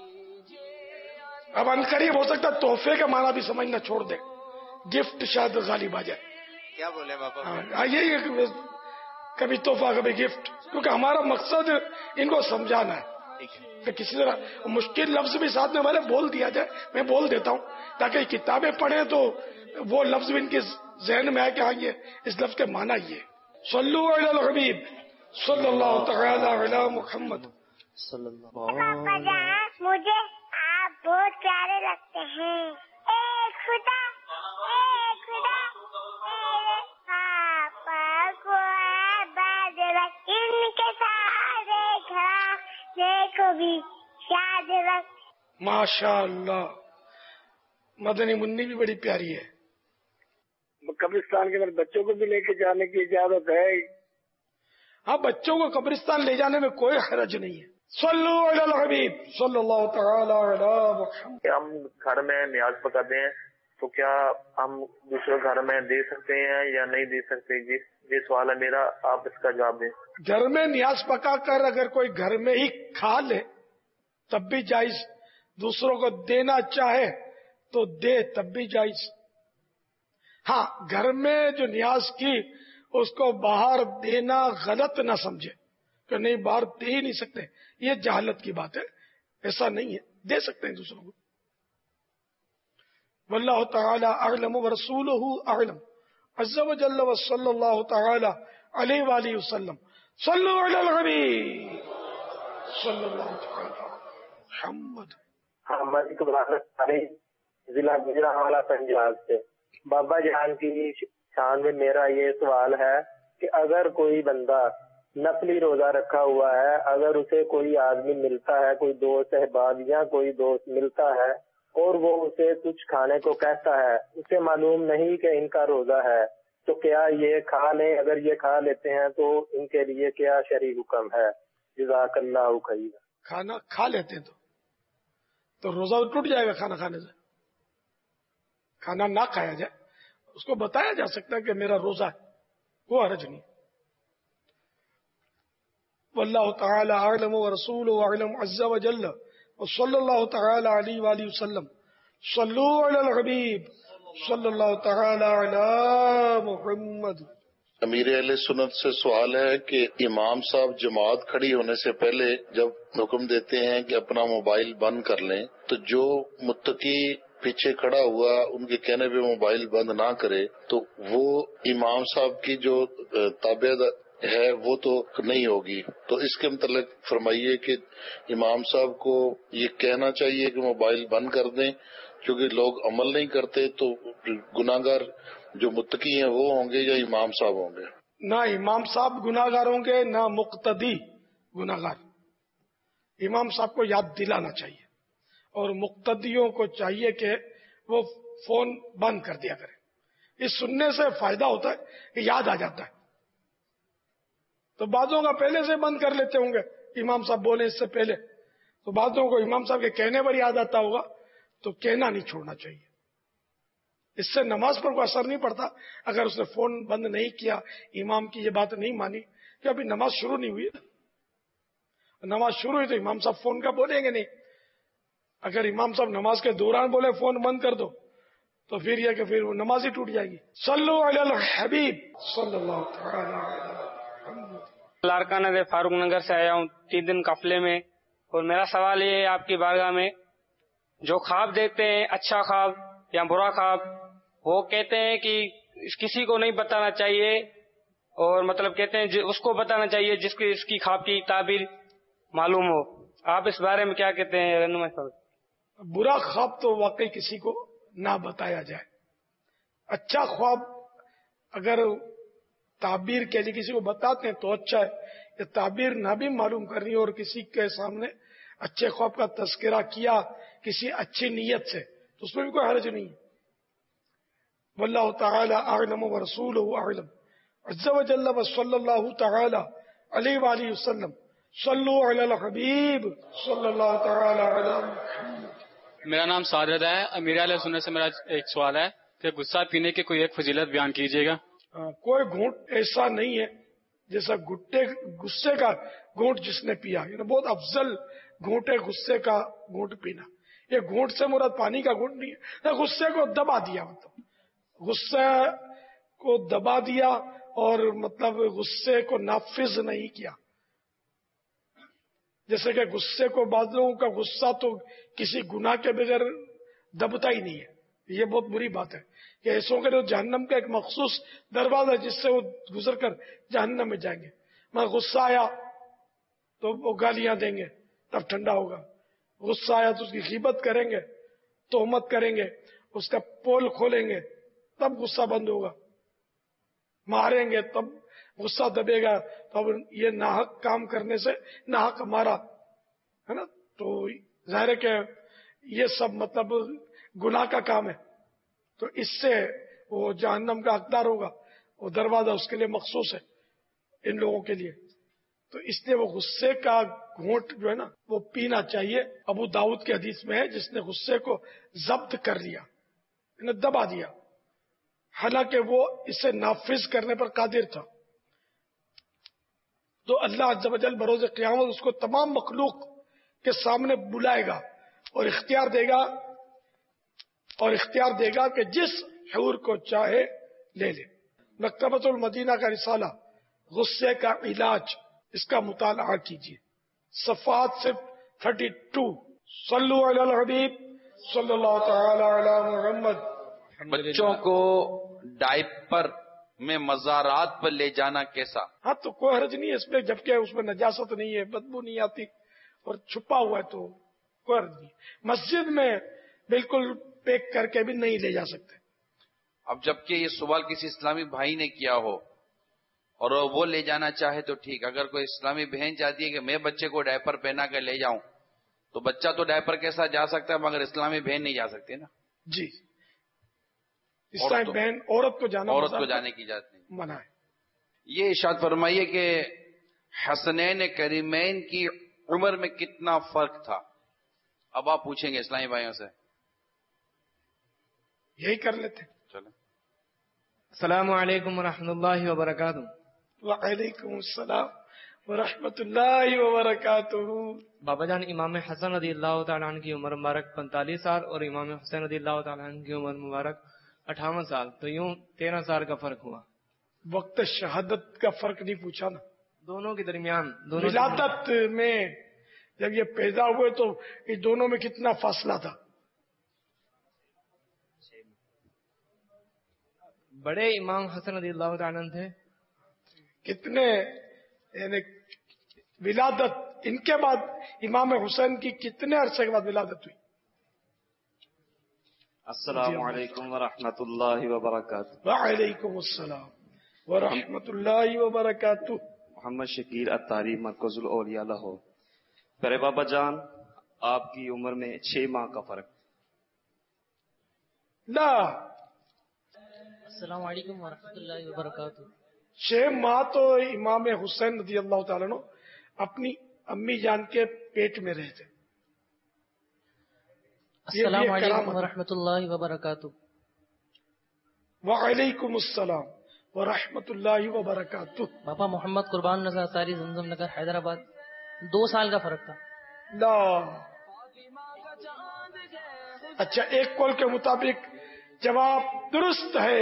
اب ان قریب ہو سکتا ہے تحفے کا معنی بھی سمجھنا چھوڑ دے، گفٹ شاید غالب آ جائے. کیا بولے بابا؟ ہاں یہی ہے کہ کبھی تحفہ کبھی گفٹ، کیونکہ ہمارا مقصد ان کو سمجھانا ہے کہ کسی طرح مشکل لفظ بھی ساتھ میں میں نے بول دیا جائے. میں بول دیتا ہوں تاکہ کتابیں پڑھیں تو وہ لفظ بھی ان کے ذہن میں آئے کہ ہاں یہ اس لفظ کے معنی یہ. صلو علی الحبیب صلی اللہ تعالی علی محمد صلی اللہ. مجھے آپ بہت پیارے لگتے ہیں. اے خدا اے خدا میرے پاپا کو آباد رکھ، ان کے سارے گھرانے کو بھی یاد رکھ. ماشاء اللہ. مدنی منی بھی بڑی پیاری ہے. قبرستان کے اندر بچوں کو بھی لے کے جانے کی اجازت ہے؟ ہاں بچوں کو قبرستان لے جانے میں کوئی حرج نہیں ہے. صلو علی الحبیب صلی اللہ تعالی علی محمد. ہم گھر میں نیاز پکاتے ہیں تو کیا ہم دوسرے گھر میں دے سکتے ہیں یا نہیں دے سکتے؟ جی یہ سوال ہے میرا، آپ اس کا جواب دیں. گھر میں نیاز پکا کر اگر کوئی گھر میں ہی کھا لے تب بھی جائز، دوسروں کو دینا چاہے تو دے تب بھی جائز. ہاں گھر میں جو نیاز کی اس کو باہر دینا غلط نہ سمجھے کہ نہیں باہر دے ہی نہیں سکتے، یہ جہالت کی بات ہے. ایسا نہیں ہے، دے سکتے ہیں دوسروں کو. واللہ تعالی اعلم ورسولہ اعلم عز وجل وصلی اللہ تعالی علیہ وآلہ وسلم. صلو علی الحبیب صلی اللہ تعالی محمد. ہماری ضلع گجرانوالہ پنجاب سے بابا جان کی شان میں میرا یہ سوال ہے کہ اگر کوئی بندہ نفلی روزہ رکھا ہوا ہے، اگر اسے کوئی آدمی ملتا ہے، کوئی دوست احباب یا کوئی دوست ملتا ہے اور وہ اسے کچھ کھانے کو کہتا ہے، اسے معلوم نہیں کہ ان کا روزہ ہے، تو کیا یہ کھا لیں؟ اگر یہ کھا لیتے ہیں تو ان کے لیے کیا شرعی حکم ہے؟ جزاک اللہ خیر. کھانا کھا لیتے ہیں تو تو روزہ ٹوٹ جائے گا. کھانا کھانے سے کھانا نہ کھایا جائے، اس کو بتایا جا سکتا ہے کہ میرا روزہ ہے، وہ حرج نہیں. واللہ تعالی اعلم ورسولہ اعلم عز وجل وصلی اللہ تعالی علیہ وآلہ وسلم. صلو علی الحبیب صلی اللہ تعالی علی محمد. امیر اہل سنت سے سوال ہے کہ امام صاحب جماعت کھڑی ہونے سے پہلے جب حکم دیتے ہیں کہ اپنا موبائل بند کر لیں، تو جو متقی پیچھے کھڑا ہوا ان کے کہنے پہ موبائل بند نہ کرے تو وہ امام صاحب کی جو تابع ہے وہ تو نہیں ہوگی. تو اس کے متعلق فرمائیے کہ امام صاحب کو یہ کہنا چاہیے کہ موبائل بند کر دیں کیونکہ لوگ عمل نہیں کرتے، تو گناہگار جو متقی ہیں وہ ہوں گے یا امام صاحب ہوں گے؟ نہ امام صاحب گناہگار ہوں گے نہ مقتدی گناہگار. امام صاحب کو یاد دلانا چاہیے اور مقتدیوں کو چاہیے کہ وہ فون بند کر دیا کرے. اس سننے سے فائدہ ہوتا ہے کہ یاد آ جاتا ہے. تو بعضوں کا پہلے سے بند کر لیتے ہوں گے، امام صاحب بولے اس سے پہلے، تو بعضوں کو امام صاحب کے کہنے پر یاد آتا ہوگا، تو کہنا نہیں چھوڑنا چاہیے. اس سے نماز پر کوئی اثر نہیں پڑتا. اگر اس نے فون بند نہیں کیا، امام کی یہ بات نہیں مانی کہ ابھی نماز شروع نہیں ہوئی، نماز شروع ہوئی تو امام صاحب فون کا بولیں گے نہیں. اگر امام صاحب نماز کے دوران بولے فون بند کر دو تو پھر یہ کہ پھر وہ نماز ہی ٹوٹ جائے گی. صلو علی الحبیب صلی اللہ تعالی علیہ. لارکانہ سے فاروق نگر سے آیا ہوں تین دن قافلے میں، اور میرا سوال یہ ہے آپ کی بارگاہ میں، جو خواب دیکھتے ہیں اچھا خواب یا برا خواب، وہ کہتے ہیں کہ کسی کو نہیں بتانا چاہیے، اور مطلب کہتے ہیں اس کو بتانا چاہیے جس کی اس کی خواب کی تعبیر معلوم ہو. آپ اس بارے میں کیا کہتے ہیں رہنمائی صاحب؟ برا خواب تو واقعی کسی کو نہ بتایا جائے. اچھا خواب اگر تعبیر کے لیے کسی کو بتاتے ہیں تو اچھا ہے. یہ تعبیر نہ بھی معلوم کرنی اور کسی کے سامنے اچھے خواب کا تذکرہ کیا کسی اچھی نیت سے تو اس میں بھی کوئی حرج نہیں ہے. واللہ تعالی اعلم ورسولہ اعلم عز وجل وصلی اللہ تعالی علیہ وآلہ وسلم. صلو علی الحبیب صلی اللہ تعالی علی محمد. میرا نام سعادت ہے. امیر اہل سنت سے میرا ایک سوال ہے کہ غصہ پینے کی کوئی ایک فضیلت بیان کیجیے گا. کوئی گھونٹ ایسا نہیں ہے جیسا گھٹے غصے کا گھونٹ جس نے پیا، یعنی بہت افضل گھونٹ ہے غصے کا گھونٹ پینا. یہ گھونٹ سے مراد پانی کا گھونٹ نہیں ہے، غصے کو دبا دیا، مطلب غصے کو دبا دیا اور مطلب غصے کو نافذ نہیں کیا. جیسے کہ غصے کو، بعض لوگوں کا غصہ تو کسی گناہ کے بغیر دبتا ہی نہیں ہے. یہ بہت بری بات ہے کہ ایسوں کے جہنم کا ایک مخصوص دروازہ جس سے وہ گزر کر جہنم میں جائیں گے. میں غصہ آیا تو وہ گالیاں دیں گے تب ٹھنڈا ہوگا، غصہ آیا تو اس کی غیبت کریں گے، تہمت کریں گے، اس کا پول کھولیں گے تب غصہ بند ہوگا، ماریں گے تب غصہ دبے گا. تو اب یہ ناحق کام کرنے سے ناحق مارا ہے نا، تو ظاہر ہے کہ یہ سب مطلب گناہ کا کام ہے، تو اس سے وہ جہنم کا حقدار ہوگا. وہ دروازہ اس کے لیے مخصوص ہے ان لوگوں کے لیے. تو اس لیے وہ غصے کا گھونٹ جو ہے نا وہ پینا چاہیے. ابو داؤد کے حدیث میں ہے جس نے غصے کو ضبط کر لیا، انہیں دبا دیا، حالانکہ وہ اسے نافذ کرنے پر قادر تھا. تو اللہ عز و جل بروز قیامت اس کو تمام مخلوق کے سامنے بلائے گا اور اختیار دے گا اور اختیار دے گا کہ جس حور کو چاہے لے لے. مکتبۃ المدینہ کا رسالہ غصے کا علاج، اس کا مطالعہ کیجیے، صفحات صرف تھرٹی ٹو. صلو علی الحبیب صلی اللہ تعالی علی محمد. بچوں کو ڈائپر میں مزارات پر لے جانا کیسا؟ ہاں تو کوئی حرج نہیں ہے اس میں، جبکہ اس میں نجاست نہیں ہے، بدبو نہیں آتی اور چھپا ہوا ہے تو کوئی حرج نہیں. مسجد میں بالکل پیک کر کے بھی نہیں لے جا سکتے. اب جبکہ یہ سوال کسی اسلامی بھائی نے کیا ہو اور وہ لے جانا چاہے تو ٹھیک، اگر کوئی اسلامی بہن چاہتی ہے کہ میں بچے کو ڈائپر پہنا کر لے جاؤں تو بچہ تو ڈائپر کے ساتھ جا سکتا ہے مگر اسلامی بہن نہیں جا سکتی نا. جی، اسلامی بہن عورت کو جانا عورت کو جانے کی اجازت نہیں، منع ہے. یہ ارشاد فرمائیے کہ حسنین کریمین کی عمر میں کتنا فرق تھا؟ اب آپ پوچھیں گے اسلامی بھائیوں سے، یہی کر لیتے. چلیں. السلام علیکم ورحمۃ اللہ وبرکاتہ. وعلیکم السلام ورحمۃ اللہ وبرکاتہ. بابا جان، امام حسن رضی اللہ تعالیٰ عنہ کی عمر مبارک پینتالیس سال اور امام حسین رضی اللہ تعالیٰ عنہ کی عمر مبارک اٹھاون سال، تو یوں تیرہ سال کا فرق ہوا. وقت شہادت کا فرق نہیں پوچھا نا. دونوں کے درمیان دونوں ولادت میں جب یہ پیدا ہوئے تو اس دونوں میں کتنا فاصلہ تھا؟ بڑے امام حسن رضی اللہ تعالیٰ عنہ تھے. کتنے یعنی ولادت ان کے بعد امام حسین کی کتنے عرصے کے بعد ولادت ہوئی؟ السلام علیکم ورحمۃ اللہ وبرکاتہ. وعلیکم السلام ورحمۃ اللہ وبرکاتہ. محمد شکیر اتاری مرکز الاولیاء لاہور. پیارے بابا جان، آپ کی عمر میں چھ ماہ کا فرق. لا السلام علیکم ورحمۃ اللہ وبرکاتہ. چھ ماہ تو امام حسین رضی اللہ تعالیٰ عنہ اپنی امی جان کے پیٹ میں رہے تھے. السلام علیکم ورحمۃ اللہ وبرکاتہ. وعلیکم السلام ورحمۃ اللہ وبرکاتہ. بابا محمد قربان رضا اتاری زمزم نگر حیدرآباد. دو سال کا فرق تھا. لا اچھا، ایک کال کے مطابق جواب درست ہے.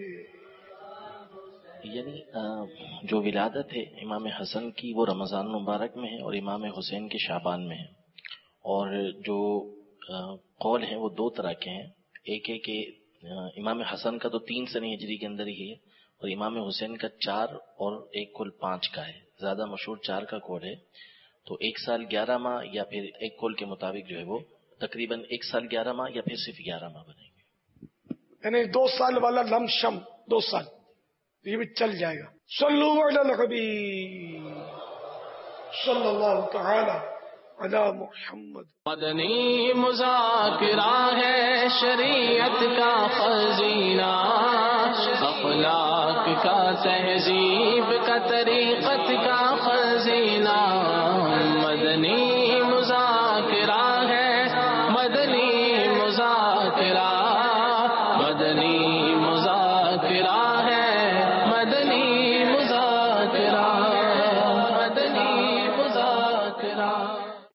یعنی جو ولادت ہے امام حسن کی وہ رمضان مبارک میں ہے اور امام حسین کے شعبان میں ہے. اور جو قول ہیں وہ دو طرح کے ہیں. ایک ہے کہ امام حسن کا تو تین سنہ ہجری کے اندر ہی ہے اور امام حسین کا چار اور ایک کل پانچ کا ہے. زیادہ مشہور چار کا قول ہے. تو ایک سال گیارہ ماہ یا پھر ایک قول کے مطابق جو ہے وہ تقریباً ایک سال گیارہ ماہ یا پھر صرف گیارہ ماہ بنیں گے. یعنی دو سال والا لم شم دو سال یہ بھی چل جائے گا. صلو علی الحبیب صلی اللہ تعالی علی محمد. مدنی مذاکرہ ہے شریعت کا خزینہ، اخلاق کا تہذیب کا طریقہ